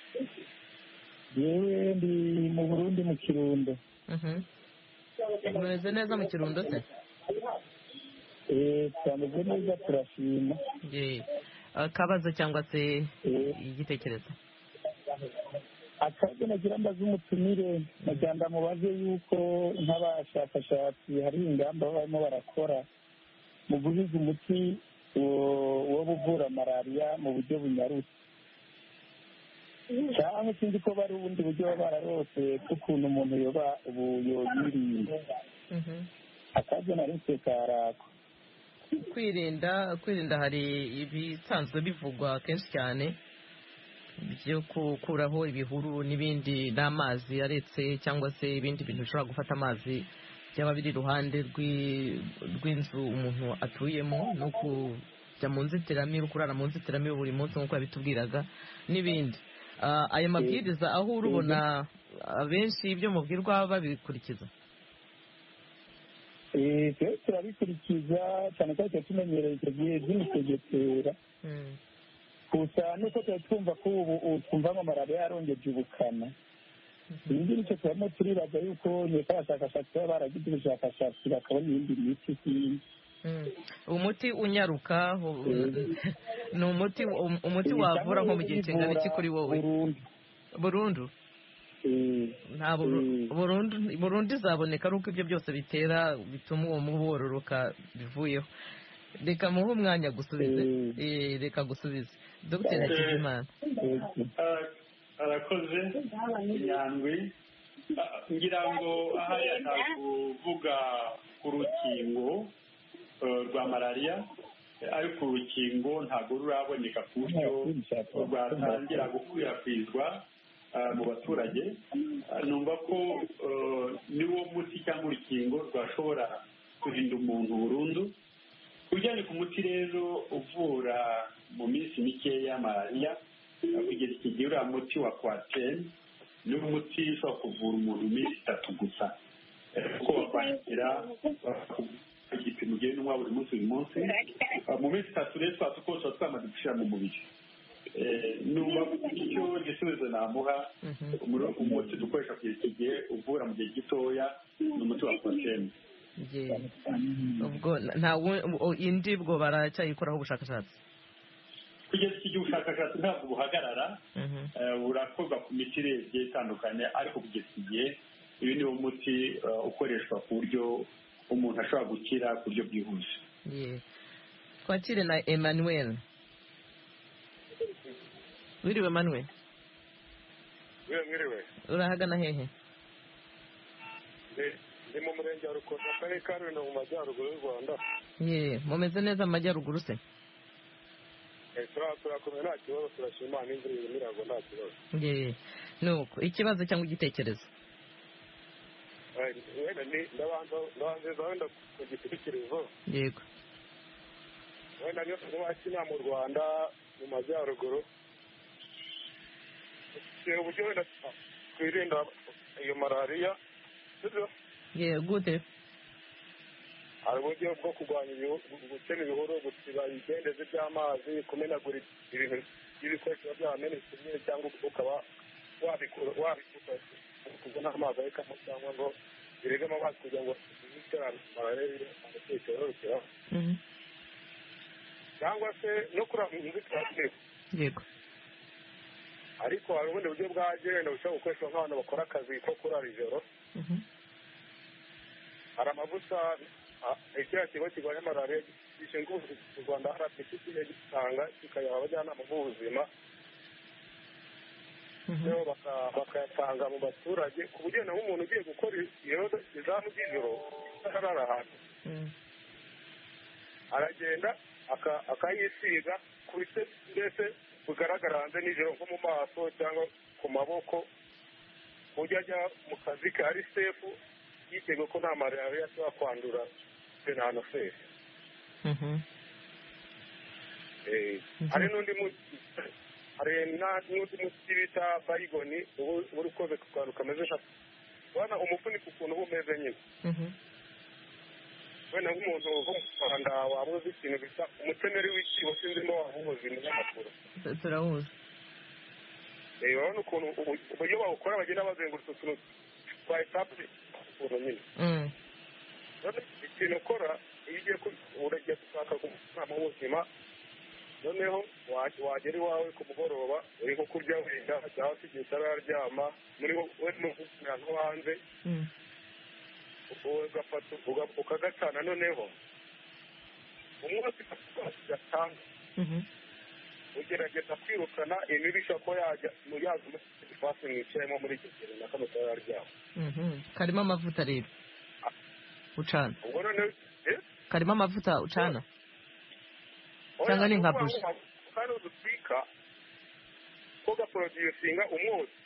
yewe ndi mu Burundi mu Kirundo. umeze neza mu Kirundo se? twameze neza turashima. akabazo cyangwa se igitekerezo? akabazo nagira mbaze umutumire, nagira ndamubaze yuko nk'abashakashatsi hari ingamba barimo barakora mu guhiga umuti wo buvura malariya mu buryo bunyarutse, cyangwa sinzi ko bari ubundi buryo baba bararose bw'ukuntu umuntu yoyirinda. akabazo nari mfite karako. kwirinda hari ibisanzwe bivugwa kenshi cyane byo gukuraho ibihuru n'ibindi n'amazi aretse cyangwa se ibindi bintu bishobora gufata amazi byaba biri iruhande rw'inzu umuntu atuyemo, no kujya mu nzitiramibu, kurara mu nzitiramibu buri munsi nk'uko yabitubwiraga n'ibindi. ayo mabwiriza aho urubona abenshi ibyo mubwirwa babikurikiza? turabikurikiza cyane ko tuba tumenyereye icyo gihe by'imisegetera, gusa nuko tuba twumva ko ubu twumva ngo malariya yarongeje ubukana. ibindi nicyo turimo turibaza yuko nyuma abashakashatsi baba baragize ubushakashatsi bakabona iyindi miti y'indi. umuti unyaruka ni umuti wavura nko mu gihe kingana iki kuri wowe? burundu? nta burundu izaboneka ari uko ibyo byose bitera bituma uwo mubu wororoka bivuyeho. reka muhe umwanya gusubize. reka gusubize Dr. Hakizimana. arakoze Nyandwi. ngira ngo aha yashaka kuvuga ku rukingo rwa malariya, ariko urukingo ntabwo ruraboneka ku buryo rwatangira gukwirakwizwa mu baturage. numva ko niwo muti cyangwa urukingo rwashobora kurinda umuntu burundu. ujyanye ku muti rero uvura mu minsi mikeya malariya, kugeza iki gihe uriya muti wa kwateni ni umuti ushobora kuvura umuntu iminsi 3 gusa, kuko bakwandikira igipimo ugenda unywa buri munsi mu minsi 3 rero twaba tuba twamaze gushyira mu mubiri. numva icyo gisubizo namuha, umuti dukoresha kugeza iki gihe uvura mu gihe gitoya ni umuti wa kwateni. ubwo indi bwo baracyayikoraho ubushakashatsi? kugeza iki gihe ubushakashatsi ntabwo buhagarara, burakorwa ku miti igiye itandukanye, ariko kugeza iki gihe uyu ni wo muti ukoreshwa ku buryo umuntu ashobora gukira ku buryo bwihuse. twakire na Emmanuel. wiriwe Emmanuel? mwiriwe. urahagana hehe? ni mu murenge wa Rukomo, akarere ka Rulindo, mu majyaruguru y'u Rwanda. mumeze neza mu majyaruguru se? turakomeye nta kibazo, turashima n'imvura irimo iragwa nta kibazo. nuko ikibazo cyangwa igitekerezo? ndabanza wenda ku gitekerezo. yego. wenda niyo tuba mu Rwanda mu majyaruguru, uburyo wenda twirinda iyo malariya. gute? hari uburyo bwo kurwanya gukena ibihuru, gusiba ibidendezi by'amazi, kumenagura ibintu by'ibikoresho byamenetse cyangwa ukaba wabikuta kubona amazi arikamo, cyangwa ngo biregemo amazi kugira ngo zitera malariya amateka yorokera, cyangwa se no kuraba inzitiramibu. yego. ariko hari ubundi buryo bwaje wenda bushobora gukoreshwa nk'abantu bakora akazi ko kurara ijoro. hari amavuta kiriya kigo kirwanya malariya gishinzwe ubuvuzi mu Rwanda RBC kigiye gitanga kikayaha abajyanama b'ubuzima, bakayatanga mu baturage ku buryo naho umuntu ugiye gukora izamu ry'ijoro arara ahantu aragenda akayisiga ku bice mbese bigaragara hanze nijoro nko mu maso cyangwa ku maboko ku buryo ajya mu kazi ke ari sefu yitega ko nta malariya ashobora kwandura na hano fesi. hari n'undi muti bita bayigoni uba ukoze ku kantu kameze nka ubona umufuniko ukuntu uba umeze nyine wenda nk'umuntu wo mu Rwanda waba uzi ikintu bita umutemeri w'ikibo sinzi niba waba uwuzi mu nyamakuru. turawuzi. urabona ukuntu uburyo bawukora bagenda bazengurutse utuntu twa etape ukuntu nyine. ikintu ukora iyo ugiye uragiye gushaka umwana w'ubuzima noneho wagera iwawe ku mugoroba uri nko kurya wenda cyangwa se igihe utararyama muri we n'umwana nko hanze ugafata ukagacana noneho umwotsi gatanga ugerageza kwirukana imibi ishobora kuba yaza muri ifasi mwicayemo muri icyo kintu na kano utararyama. karimo amavuta rero ucana ubwo noneho karimo amavuta ucana cyangwa ni nka buji kandi udutwika ko gaproducinga umwotsi.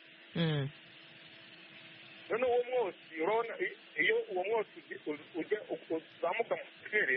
noneho uwo mwotsi urabona iyo uwo mwotsi ujya uzamuka mu kirere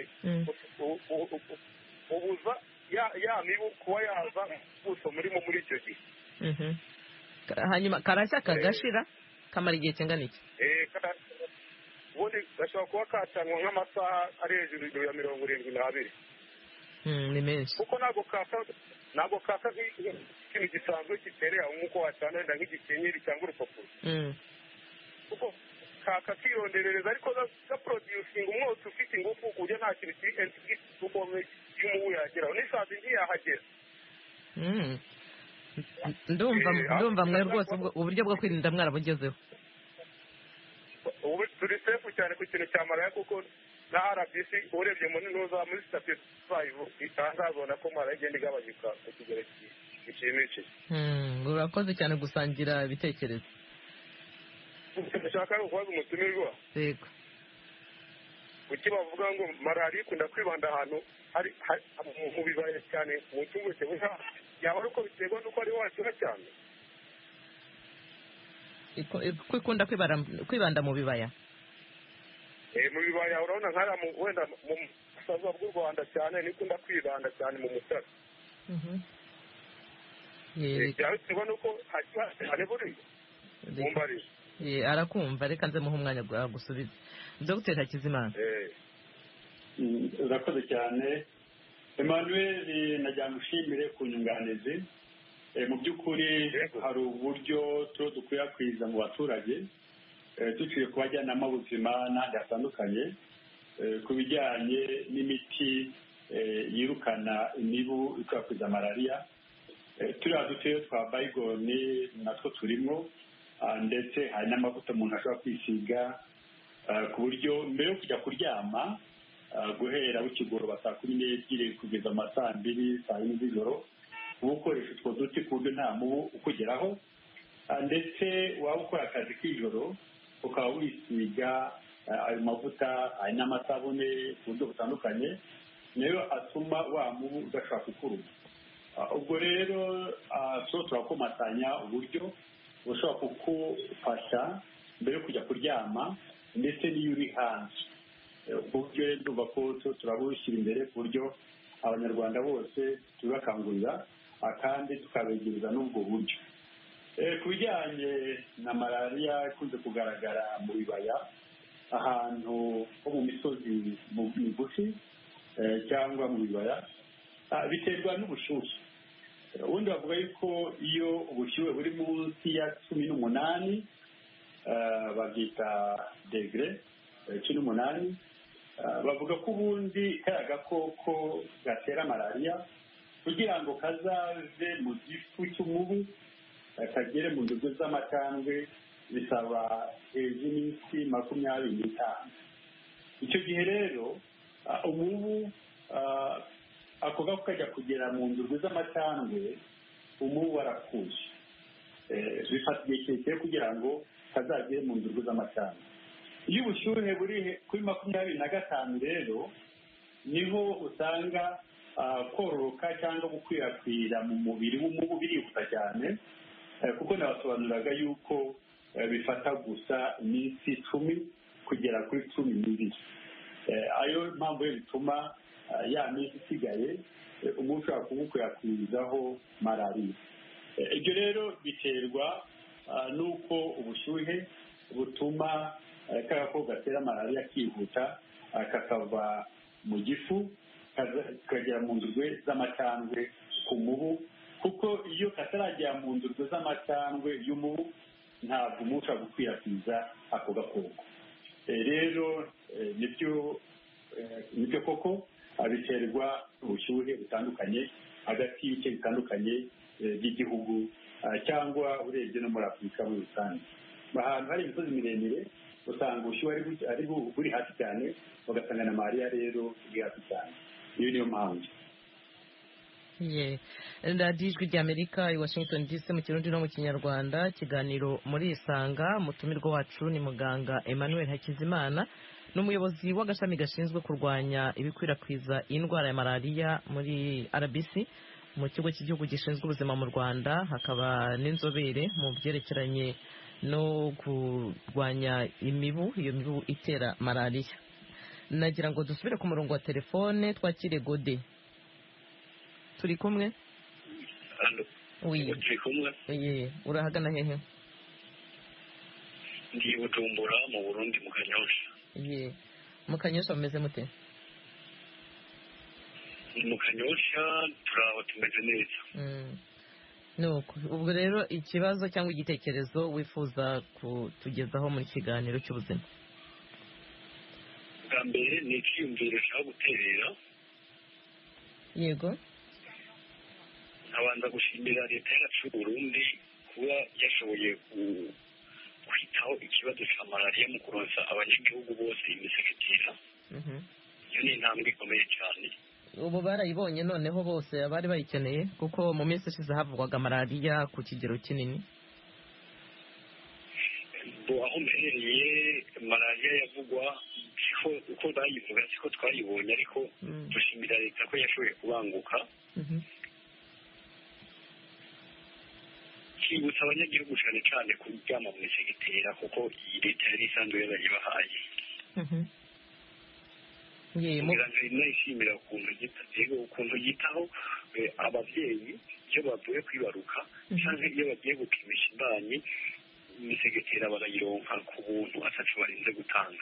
ubuza ya mibu kuba yaza ubuso murimo muri icyo gihe. hanyuma karashya kagashira kamara igihe kingana iki? ubundi gashobora kuba kacanwa nk'amasaha ari hejuru ya 72. ni menshi kuko ntabwo kaka nk'ikintu gisanzwe giterera nk'uko wacana wenda nk'igikenyeri cyangwa urupapuro. kuko kaka kironderereza ariko gaproducinga umwotsi ufite ingufu ku buryo nta kintu kiri entigisi y'umubu yageraho n'isazi ntiyahagera. ndumva mwe rwose uburyo bwo kwirinda mwarabugezeho. ubu turi sefu cyane ku kintu cya malariya kuko na RBC urebye muri noza muri statistics 5 itangazwa ko malariya igenda igabanyuka ku kigero gishimishije. urakoze cyane gusangira ibitekerezo. ndashaka kubaza umutumirwa. yego. kuki bavuga ngo malariya ikunda kwibanda ahantu hari mu bibaya cyane mu cyumba cye yaba ari uko biterwa n'uko ari washyira cyane? ikunda kwibanda mu bibaya? mu bibaya urabona nk'ara wenda mu busaza bw'u Rwanda cyane nikunda kwibanda cyane mu Mutara. byaba biterwa n'uko hari buriya mu mbarizo. arakumva reka nze muhe umwanya gusubiza. Dr. Hakizimana. urakoze cyane Emmanuel, najya mushimire ku nyunganizi. mu by'ukuri hari uburyo dukwirakwiza mu baturage duciye ku bajyanama b'ubuzima n'ahandi hatandukanye ku bijyanye n'imiti yirukana imibu ikwirakwiza malariya. turiya duce twa bayigoni natwo turimo, ndetse hari n'amavuta umuntu ashobora kwisiga ku buryo mbere yo kujya kuryama guhera bukigoroba saa 12 kugeza mu saa 2 saa 4 z'ijoro uba ukoresha utwo duti ku buryo nta mubu ukugeraho, ndetse waba ukora akazi k'ijoro ukaba wisiga ayo mavuta hari n'amasabune ku buryo butandukanye nayo atuma wa mubu udashobora kukuruma. ubwo rero turakomatanya uburyo bushobora kugufasha mbere yo kujya kuryama ndetse n'iyo uri hanze. uburyo rero ndumva ko turabushyira imbere ku buryo abanyarwanda bose tubakangurira kandi tukabegereza n'ubwo buryo. ku bijyanye na malariya ikunze kugaragara mu bibaya ahantu ho mu misozi migufi cyangwa mu bibaya biterwa n'ubushyuhe. ubundi bavuga yuko iyo ubushyuhe buri munsi ya 18 babyita degre 18, bavuga ko ubundi kariya gakoko gatera malariya kugira ngo kazave mu gifu cy'umubu kagere mu ndurwe z'amacandwe bisaba hejuru y'iminsi 25. icyo gihe rero umubu ako gako kajya kugera mu ndurwe z'amacandwe, umubu warapfuye. Bifata igihe kirekire kugira ngo kazagere mu ndurwe z'amacandwe. iyo ubushyuhe buri kuri 25 rero niho usanga kororoka cyangwa gukwirakwira mu mubiri w'umubu birihuta cyane, kuko nabasobanuraga yuko bifata gusa iminsi 10 kugera kuri 12. ayo mpamvu yo bituma ya minsi isigaye umubu ushobora kuwukwirakwirizaho malariya. ibyo rero biterwa n'uko ubushyuhe butuma kagakoko gatera malariya kihuta kakava mu gifu kagera mu ndurwe z'amacandwe ku mubu, kuko iyo kataragera mu ndurwe z'amacandwe y'umubu ntabwo umubu ushobora gukwirakwiza ako gakoko. rero nibyo koko biterwa ubushyuhe butandukanye hagati y'ibice bitandukanye by'igihugu, cyangwa urebye no muri Afurika muri rusange. ahantu hari imisozi miremire usanga ubushyuhe ari buri hasi cyane, ugasanga na malariya rero iri hasi cyane. iyo niyo mpamvu. radiyo ijwi ry'Amerika i Washington DC mu kirundi no mu kinyarwanda, ikiganiro muri Isanga. umutumirwa wacu ni muganga Emmanuel Hakizimana, n'umuyobozi w'agashami gashinzwe kurwanya ibikwirakwiza indwara ya malariya muri RBC mu kigo cy'igihugu gishinzwe ubuzima mu Rwanda, hakaba n'inzobere mu byerekeranye no kurwanya imibu, iyo mibu itera malariya. nagira ngo dusubire ku murongo wa telefone twakire Gode. turi kumwe? turi kumwe. urahagana hehe? ndi Bujumbura mu Burundi mu Kanyosha. mu Kanyosha mumeze mute? mu Kanyosha turaho tumeze neza. nuko ubwo rero ikibazo cyangwa igitekerezo wifuza kutugezaho muri kiganiro cy'ubuzima? bwa mbere ni icyiyumviro ushaka guterera. yego. nkabanza gushimira leta yacu y'Uburundi kuba yashoboye kwitaho ikibazo cya malariya mu kuronsa abanyagihugu bose imisegetera. iyo ni intambwe ikomeye cyane. ubu barayibonye noneho bose abari bayikeneye, kuko mu minsi ishize havugwaga malariya ku kigero kinini. aho mperereye malariya yavugwa uko bayivuga siko twayibonye, ariko dushimira leta ko yashoboye kubanguka. kibutsa abanyagihugu cyane cyane kuryama mu misegetera, kuko iyi leta yari isanzwe yarayibahaye. nayishimira ukuntu yitaho ababyeyi iyo bavuye kwibaruka cyangwa iyo bagiye gupimisha imbanyi, imisegetera barayironka ku buntu atacu barinze gutanga.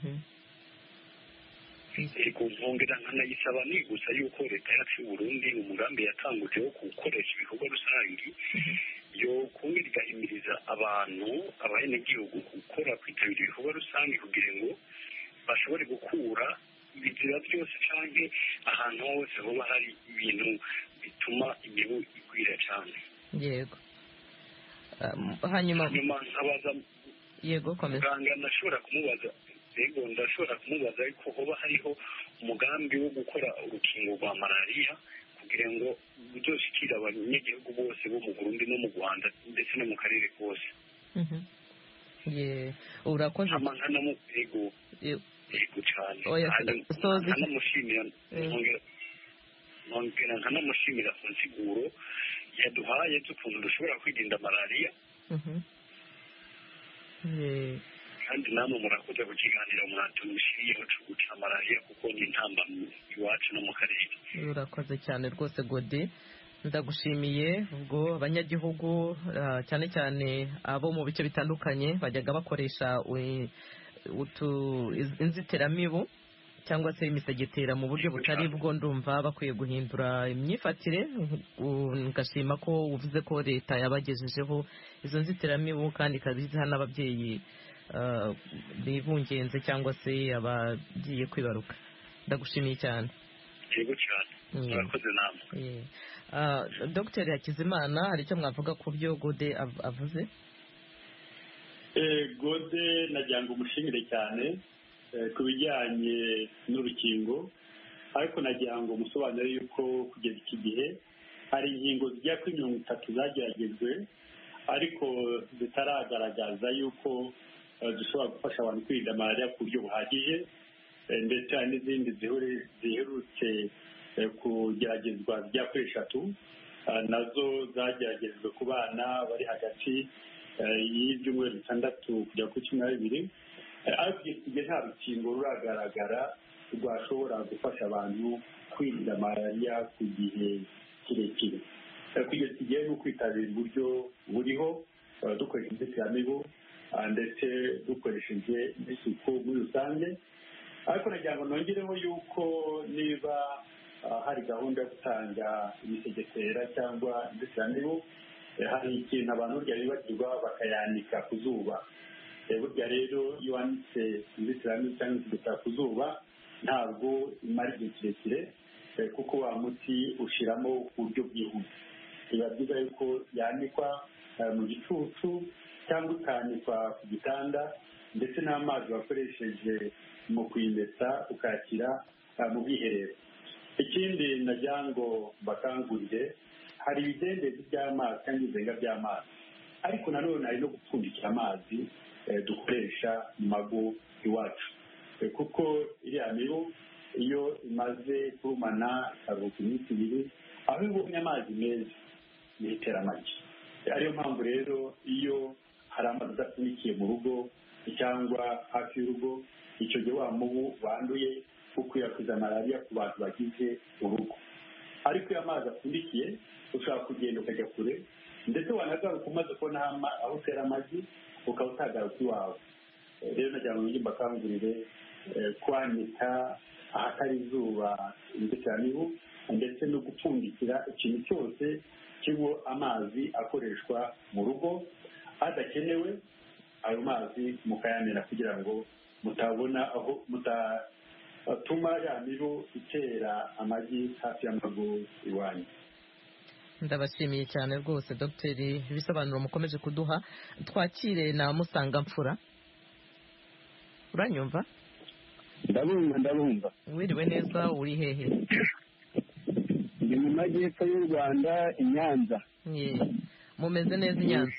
nkongera nkanayisaba nigusa yuko leta yacu y'Uburundi umugambi yatanguje wo gukoresha ibikorwa rusange yo kongera igahimiriza abantu abenegihugu gukora kwitabira ibikorwa rusange kugira ngo bashobore gukura ibizira byose cyangwa ahantu hose hoba hari ibintu bituma imibu igwira cyane. yego. hanyuma nkabaza muganga ndashobora kumubaza ariko hoba hariho umugambi wo gukora urukingo rwa malariya kugira ngo ruzoshikire abanyagihugu bose bo mu Burundi no mu Rwanda ndetse no mu karere kose. urakoze. yego cyane. nkanamushimira ku nsiguro yaduhaye z'ukuntu dushobora kwirinda malariya. kandi namwe murakoze ku kiganiro mwatumushyiriyeho cyo guca malariya, kuko ni intambamyi iwacu no mu karere. urakoze cyane rwose Gode, ndagushimiye. ubwo abanyagihugu cyane cyane abo mu bice bitandukanye bajyaga bakoresha inzitiramibu cyangwa se imisegetera mu buryo butari bwo, ndumva bakwiye guhindura imyifatire. ngashima ko uvuze ko leta yabagejejeho izo nzitiramibu kandi ikaziha n'ababyeyi bibungenze cyangwa se abagiye kwibaruka. ndagushimiye cyane. yego cyane. murakoze namwe. Dr Hakizimana hari icyo mwavuga ku byo Gode avuze? Gode nagira ngo umushimire cyane ku bijyanye n'urukingo, ariko nagira ngo musobanure yuko kugeza iki gihe hari inkingo zijya kuri 30 zageragejwe ariko zitaragaragaza yuko dushobora gufasha abantu kwirinda malariya ku buryo buhagije, ndetse hari n'izindi ziherutse kugeragezwa zijya kuri 3 nazo zageragejwe ku bana bari hagati y'ibyumweru 6 kujya kuri 12, ariko igihe nta rukingo ruragaragara rwashobora gufasha abantu kwirinda malariya ku gihe kirekire. Kugeza igihe ni ukwitabira uburyo buriho dukoresha inzitiramibu ndetse dukoresheje n'isuku muri rusange, ariko nagira ngo nongereho yuko niba hari gahunda yo gutanga imisegetera cyangwa inzitiramibu, hari ikintu abantu burya bibagirwa bakayanika ku zuba. Burya rero iyo wanitse inzitiramibu cyangwa imisegetera ku zuba ntabwo imara igihe kirekire kuko wa muti ushyiramo ku buryo bwihuse. Biba byiza yuko yanikwa mu gicucu cyangwa ukanikwa ku gitanda, ndetse n'amazi wakoresheje mu kuyimesa ukayashyira mu bwiherero. Ikindi nagira ngo mbakangurire, hari ibidendezi by'amazi cyangwa ibizenga by'amazi, ariko nanone hari no gupfundikira amazi dukoresha mu mago iwacu, kuko iriya mibu iyo imaze kurumana ikaruhuka iminsi 2, aho ibonye amazi meza yitera amagi. Ariyo mpamvu rero iyo hari amazi adapfundikiye mu rugo cyangwa hafi y'urugo, icyo gihe wa mubu wanduye ukwirakwiza malariya ku bantu bagize urugo. Ariko iyo amazi apfundikiye ushobora kugenda ukajya kure, ndetse wanagaruka umaze kubona aho utera amagi ukaba utagaruka iwawe. Rero nagira ngo mbakangurire kwanika ahatari izuba inzitiramibu, ndetse no gupfundikira ikintu cyose kirimo amazi akoreshwa mu rugo adakenewe, ayo mazi mukayamena kugira ngo mutabona aho mutatuma ya mibu itera amagi hafi y'amago iwanyu. Ndabashimiye cyane rwose Dr ibisobanuro mukomeje kuduha. Twakire na Musangamfura. Uranyumva? Ndabumva. Wiriwe neza, uri hehe? Ndi mu majyepfo y'u Rwanda, i Nyanza. Mumeze neza i Nyanza?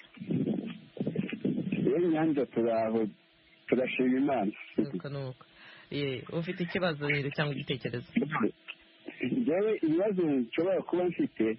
I Nyanza turaho, turashima Imana. Nuko. Ufite ikibazo rero cyangwa igitekerezo? Njyewe ibibazo nshobora kuba mfite,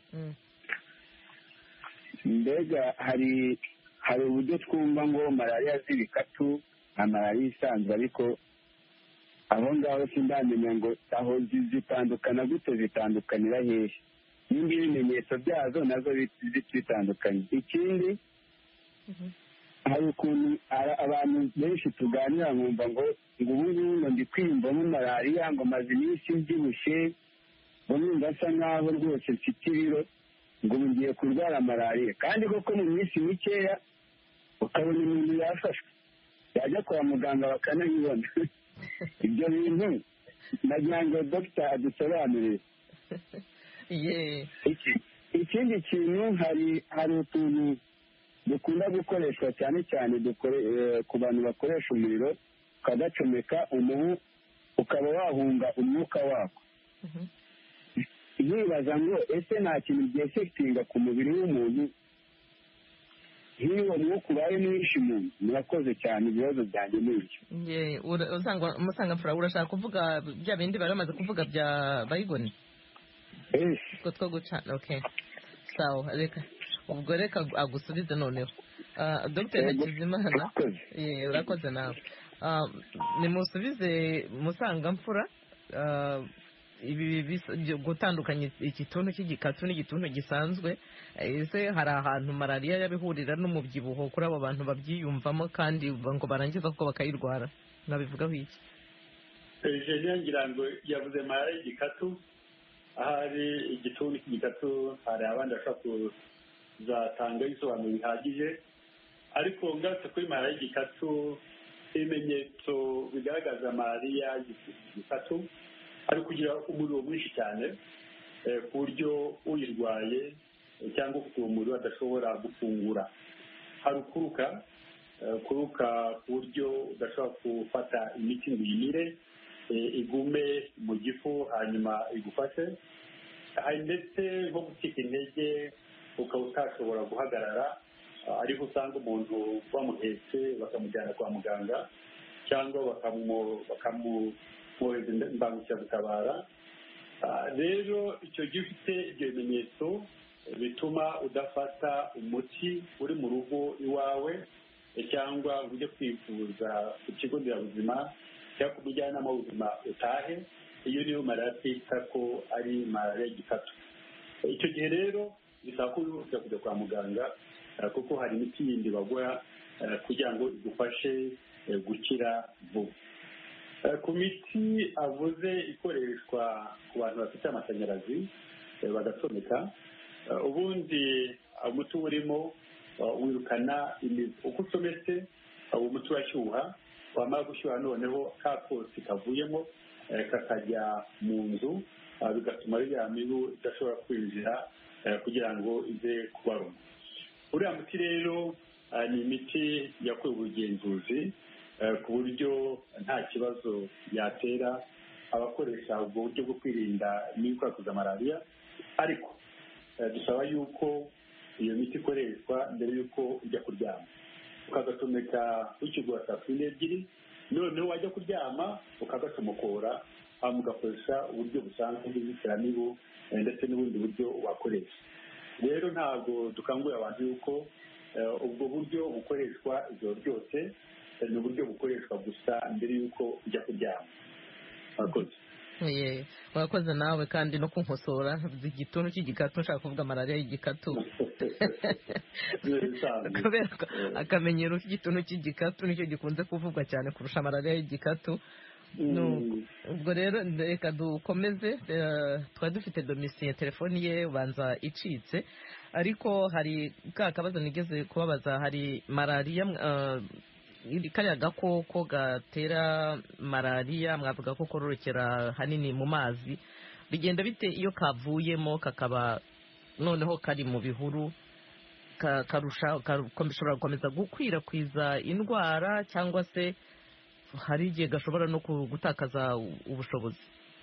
mbega hari uburyo twumva ngo malariya z'ibikatu na malariya isanzwe, ariko aho ngaho sindamenya ngo aho zitandukana gute, zitandukanira hehe, n'ibindi bimenyetso byazo nazo bitandukanye. Ikindi, hari ukuntu abantu benshi tuganira nkumva ngo ubu ngubu ndi kwiyumvamo malariya, ngo maze iminsi mbyibushye, ngo numva asa nkaho rwose mfite ibiro, ngo ngiye kurwara malariya. Kandi koko mu minsi mikeya ukabona umuntu yafashwe, yajya kwa muganga bakanabibona. Ibyo bintu nagira ngo dogita adusobanurire. Ikindi kintu, hari utuntu dukunda gukoreshwa cyane cyane ku bantu bakoresha umuriro, ukagacomeka umubu ukaba wahunga umwuka wako. Nkibaza ngo ese nta kintu byefekitinga ku mubiri w'umuntu nk'iyo mwuka ubaye mwinshi umuntu? Murakoze cyane, ibibazo byanjye ni ibyo. Musangamfura, urashaka kuvuga bya bindi bari bamaze kuvuga bya bayigoni? Utwo two guca. Okay, sawa, ubwo reka agusubize noneho. Dr Hakizimana, urakoze nawe. Nimusubize Musangamfura, ibi gutandukanya igituntu cy'igikatu n'igituntu gisanzwe. Ese hari ahantu malariya yabihurira n'umubyibuho kuri abo bantu babyiyumvamo kandi ngo barangiza ko bakayirwara? Nabivugaho iki? Eugenia ngira ngo yavuze malariya y'igikatu. Ahari igituntu cy'igikatu hari abandi bashobora kuzatanga ibisobanuro bihagije, ariko ngarutse kuri malariya y'igikatu, ibimenyetso bigaragaza malariya y'igikatu ari kugira umuriro mwinshi cyane, ku buryo uyirwaye cyangwa ufite umuriro adashobora gufungura. hari ukuruka ku buryo udashobora gufata imiti ngo uyimire igume mu gifu hanyuma igufashe. hari ndetse nko gucika intege ukaba utashobora guhagarara, ariho usanga umuntu bamuhetse bakamujyana kwa muganga cyangwa bakamwohereza imbangukiragutabara. rero icyo gihe ufite ibyo bimenyetso bituma udafata umuti uri mu rugo iwawe cyangwa ujye kwivuza ku kigo nderabuzima cyangwa ku mujyanama w'ubuzima utahe. iyo niyo malariya twita ko ari malariya y'igikatu. icyo gihe rero bisaba ko wihutira kujya kwa muganga kuko hari imiti yindi baguha kugira ngo igufashe gukira vuba. ku miti avuze ikoreshwa ku bantu bafite amashanyarazi bagacomeka, ubundi umuti urimo wirukana imibu. uko ucometse uwo muti urashyuha, wamara gushyuha noneho ka kotsi kavuyemo kakajya mu nzu, bigatuma iriya mibu idashobora kwinjira kugira ngo ize kubaruma. uriya muti rero ni imiti yakorewe ubugenzuzi ku buryo nta kibazo yatera abakoresha ubwo buryo bwo kwirinda n'ibikwirakwiza malariya. ariko dusaba yuko iyo miti ikoreshwa mbere y'uko ujya kuryama, ukagacomeka ukigura saa kumi n'ebyiri, noneho wajya kuryama ukagacomokora, hanyuma ugakoresha uburyo busanzwe bw'inzitiramibu ndetse n'ubundi buryo wakoresha. rero ntabwo dukangurira abantu yuko ubwo buryo bukoreshwa ijoro ryose, ni uburyo bukoreshwa gusa mbere y'uko ujya kuryama. murakoze. murakoze nawe kandi no kunkosora igituntu cy'igikatu, nshaka kuvuga malariya y'igikatu kubera akamenyero k'igituntu cy'igikatu nicyo gikunze kuvugwa cyane kurusha malariya y'igikatu. ubwo rero reka dukomeze. twari dufite domisiye, telefoni ye ubanza icitse, ariko hari ka kabazo nigeze kubabaza. hari malariya, kariya gakoko gatera malariya mwavuga ko kororokera hanini mu mazi, bigenda bite iyo kavuyemo kakaba noneho kari mu bihuru, bishobora gukomeza gukwirakwiza indwara cyangwa se hari igihe gashobora no gutakaza ubushobozi?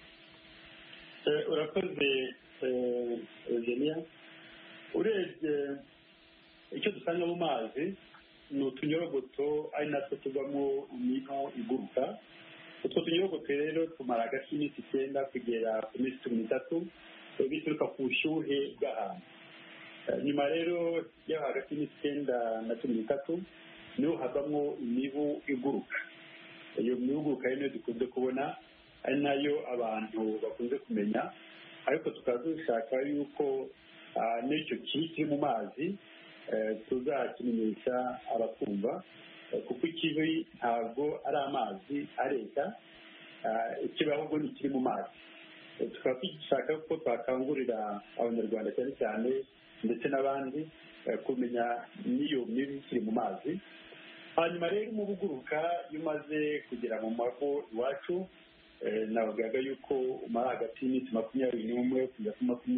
urakoze Eugenia. urebye icyo dusanga mu mazi ni utunyorogoto, ari natwo tuvamo imibu iguruka. utwo tunyorogoto rero tumara hagati y'iminsi 9 kugera ku minsi 13 bituruka ku bushyuhe bw'ahantu. nyuma rero yo hagati y'iminsi 9 na 13 niho havamo imibu iguruka. iyo mibu iguruka niyo dukunze kubona, ari nayo abantu bakunze kumenya, ariko tukaba dushaka yuko n'icyo kiri mu mazi tuzakimenyesha abakumva, kuko ikibi ntabwo ari amazi areka, ikibi ahubwo ni ikiri mu mazi. tukaba dushaka ko twakangurira abanyarwanda cyane cyane ndetse n'abandi kumenya n'iyo mibu ikiri mu mazi. hanyuma rero umubu uguruka iyo umaze kugera mu mago iwacu, navugaga yuko umara hagati y'iminsi 21 kugera kuri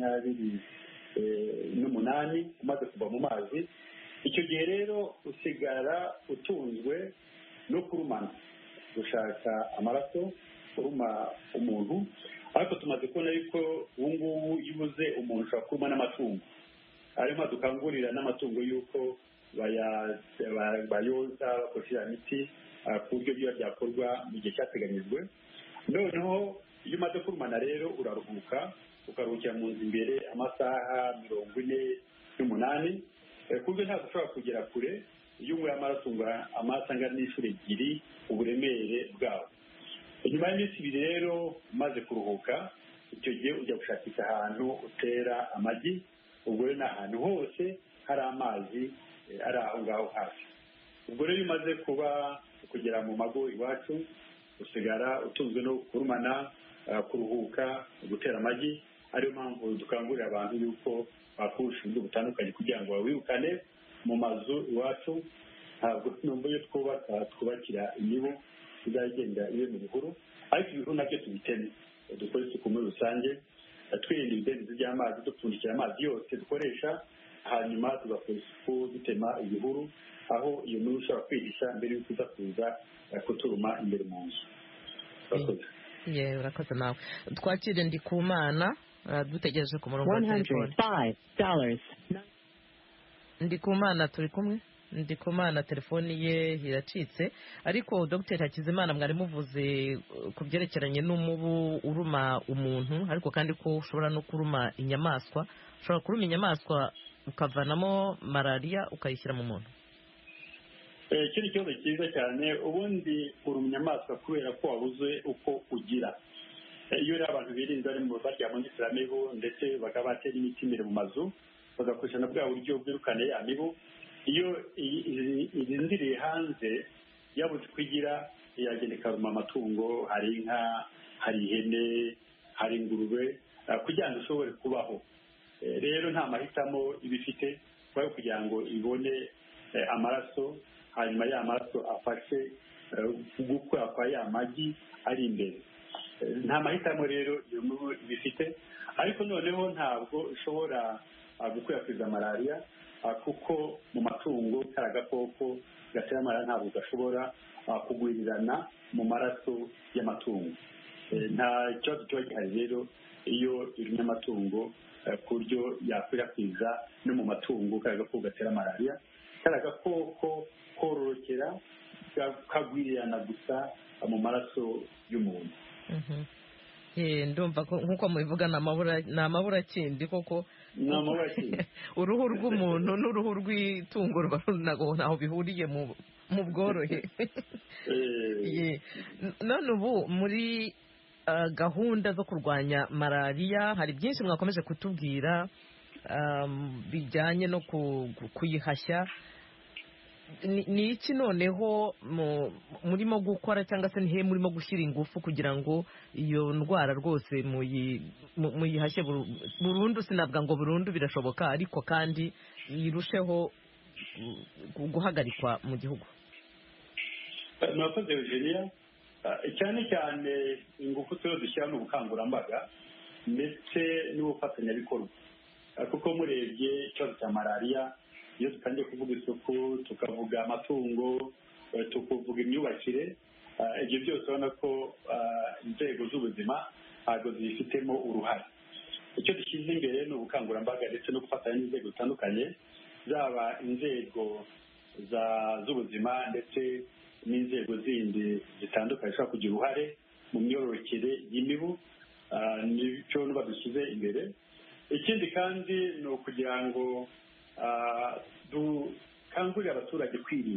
28 umaze kuva mu mazi. icyo gihe rero usigara utunzwe no kurumana, gushaka amaraso, kuruma umuntu. ariko tumaze kubona yuko ubu ngubu iyo ubuze umuntu ushobora kuruma n'amatungo. ariyo mpamvu dukangurira n'amatungo yuko bayoza bakoresha imiti ku buryo biba byakorwa mu gihe cyateganyijwe. noneho iyo umaze kurumana rero uraruhuka, ukaruhukira mu nzu imbere amasaha 48, ku buryo ntabwo ushobora kugera kure. iyo unyweye amaraso amaraso angana n'inshuro 2 uburemere bwawo. nyuma y'iminsi 2 rero umaze kuruhuka, icyo gihe ujya gushakisha ahantu utera amagi. ubwo rero ni ahantu hose hari amazi ari aho ngaho hafi. ubwo rero iyo umaze kugera mu mago iwacu, usigara utunzwe no kurumana, kuruhuka, gutera amagi. ariyo mpamvu dukangurira abantu yuko bakoresha uburyo butandukanye kugira ngo babirukane mu mazu iwacu. ntabwo numva iyo twubakira imibu izagenda ibe mu bihuru, ariko ibihuru nabyo tubiteme, dukore isuku muri rusange. twirinda ibidendezi by'amazi dupfundikira amazi yose dukoresha, hanyuma tugakora isuku dutema ibihuru aho iyo mibu ishobora kwihisha mbere y'uko iza kuza kuturuma imbere mu nzu. Yewe urakoze nawe. Twakire Ndikumana dutegereje ku murongo wa telefone. Ndikumana turi kumwe? Ndikumana telefoni ye iracitse, ariko Dr. Hakizimana mwari muvuze ku byerekeranye n'umubu uruma umuntu, ariko kandi ko ushobora no kuruma inyamaswa, ushobora kuruma inyamaswa ukavanamo malariya ukayishyira mu muntu. Iki ni ikibazo cyiza cyane. Ubundi uruma inyamaswa kubera ko wabuze uko ugira. Iyo rero abantu birinda barya mu nzitiramibu ndetse bakaba batera imiti imbere mu mazu bagakoresha na bwa buryo bwirukana ya mibu, iyo irindiriye hanze yabuze uko igira yagenda ikaruma amatungo, hari inka, hari ihene, hari ingurube, kugira ngo ishobore kubaho. Rero nta mahitamo iba ifite kugira ngo ibone amaraso, hanyuma ya maraso afashe gukura kwa ya magi ari imbere. Nta mahitamo rero iyo mibu bifite, ariko noneho ntabwo ishobora gukwirakwiza malariya kuko mu matungo kari agakoko gatera malariya ntabwo gashobora kugwirirana mu maraso y'amatungo. Nta kibazo kiba gihari rero iyo irumye amatungo ku buryo yakwirakwiza no mu matungo kari agakoko gatera malariya. Kari agakoko kororokera kagwirirana gusa mu maraso y'umuntu. Ndumva ko nkuko mubivuga ni amaburakindi koko. Uruhu rw'umuntu n'uruhu rw'itungo ntaho bihuriye mu bworohe. None ubu muri gahunda zo kurwanya malariya hari byinshi mwakomeje kutubwira bijyanye no kuyihashya. Ni iki noneho murimo gukora cyangwa se nihe murimo gushyira ingufu kugira ngo iyo ndwara rwose muyihashye burundu? Sinabwa ngo burundu, birashoboka, ariko kandi irusheho guhagarikwa mu gihugu. Murakoze Eugenia. Cyane cyane ingufu turiho dushyira mu bukangurambaga ndetse n'ubufatanyabikorwa, kuko murebye ikibazo cya malariya iyo dutangiye kuvuga isuku, tukavuga amatungo, tukavuga imyubakire, ibyo byose ubona ko inzego z'ubuzima ntabwo zibifitemo uruhare. Icyo dushyize imbere ni ubukangurambaga ndetse no gufatanya n'inzego zitandukanye, zaba inzego z'ubuzima ndetse n'inzego zindi zitandukanye zishobora kugira uruhare mu myororokere y'imibu, nicyo badushyize imbere. Ikindi kandi ni ukugira ngo dukangurire abaturage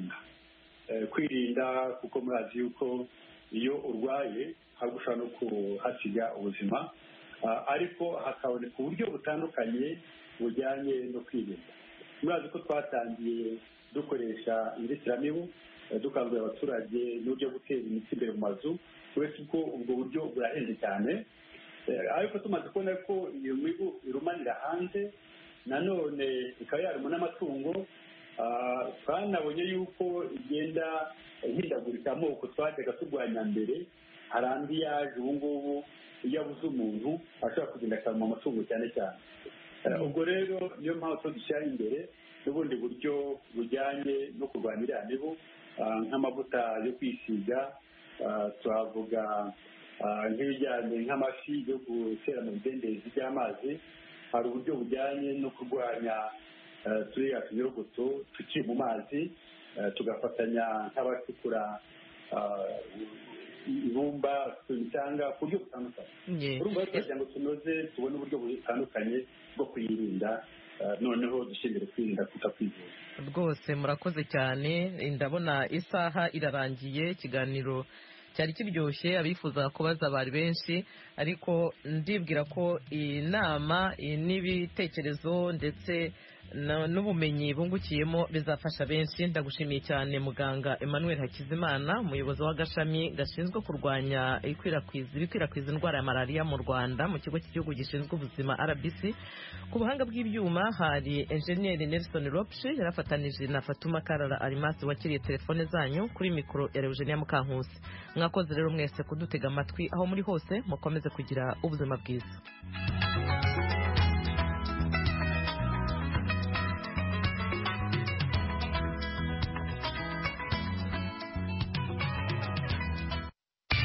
kwirinda kuko murazi yuko iyo urwaye hari ushobora no kuhasiga ubuzima, ariko hakaboneka uburyo butandukanye bujyanye no kwirinda. Murazi ko twatangiye dukoresha inzitiramibu, dukangurira abaturage n'uburyo gutera imiti imbere mu mazu, uretse ko ubwo buryo burahenze cyane, ariko tumaze kubona ko iyo mibu irumanira hanze nanone ikaba yaruma n'amatungo, twanabonye yuko igenda ihindagurika amoko twajyaga turwanya mbere. Hari andi yaje ubu ngubu iyo abuze umuntu ashobora kugenda akaruma amatungo cyane cyane. Ubwo rero niyo mpamvu dushyira imbere n'ubundi buryo bujyanye no kurwanya iriya mibu, nk'amavuta yo kwisiga, turavuga nk'ibijyanye nk'amafi yo gutera mu bidendezi by'amazi. Hari uburyo bujyanye no kurwanya turiya tunyorogoto tukiri mu mazi, tugafatanya nk'abacukura ibumba cyangwa ku buryo butandukanye. Urumva rero turagira ngo tunoze tubone uburyo butandukanye bwo kuyirinda, noneho dushinzwe kwirinda kutakwivura. Rwose murakoze cyane. Ndabona isaha irarangiye, ikiganiro cyari kiryoshye, abifuza kubaza bari benshi, ariko ndibwira ko inama n'ibitekerezo ndetse n'ubumenyi bungukiyemo bizafasha benshi. Ndagushimiye cyane muganga Emmanuel Hakizimana, umuyobozi w'agashami gashinzwe kurwanya ibikwirakwiza indwara ya malariya mu Rwanda mu kigo cy'igihugu gishinzwe ubuzima RBC. Ku buhanga bw'ibyuma hari enjeniyeri Nelson Ropshi, yarafatanije na Fatuma Karara Arimasi wakiriye telefone zanyu. Kuri mikoro ya Eugenia Mukankusi. Mwakoze rero mwese kudutega amatwi aho muri hose, mukomeze kugira ubuzima bwiza.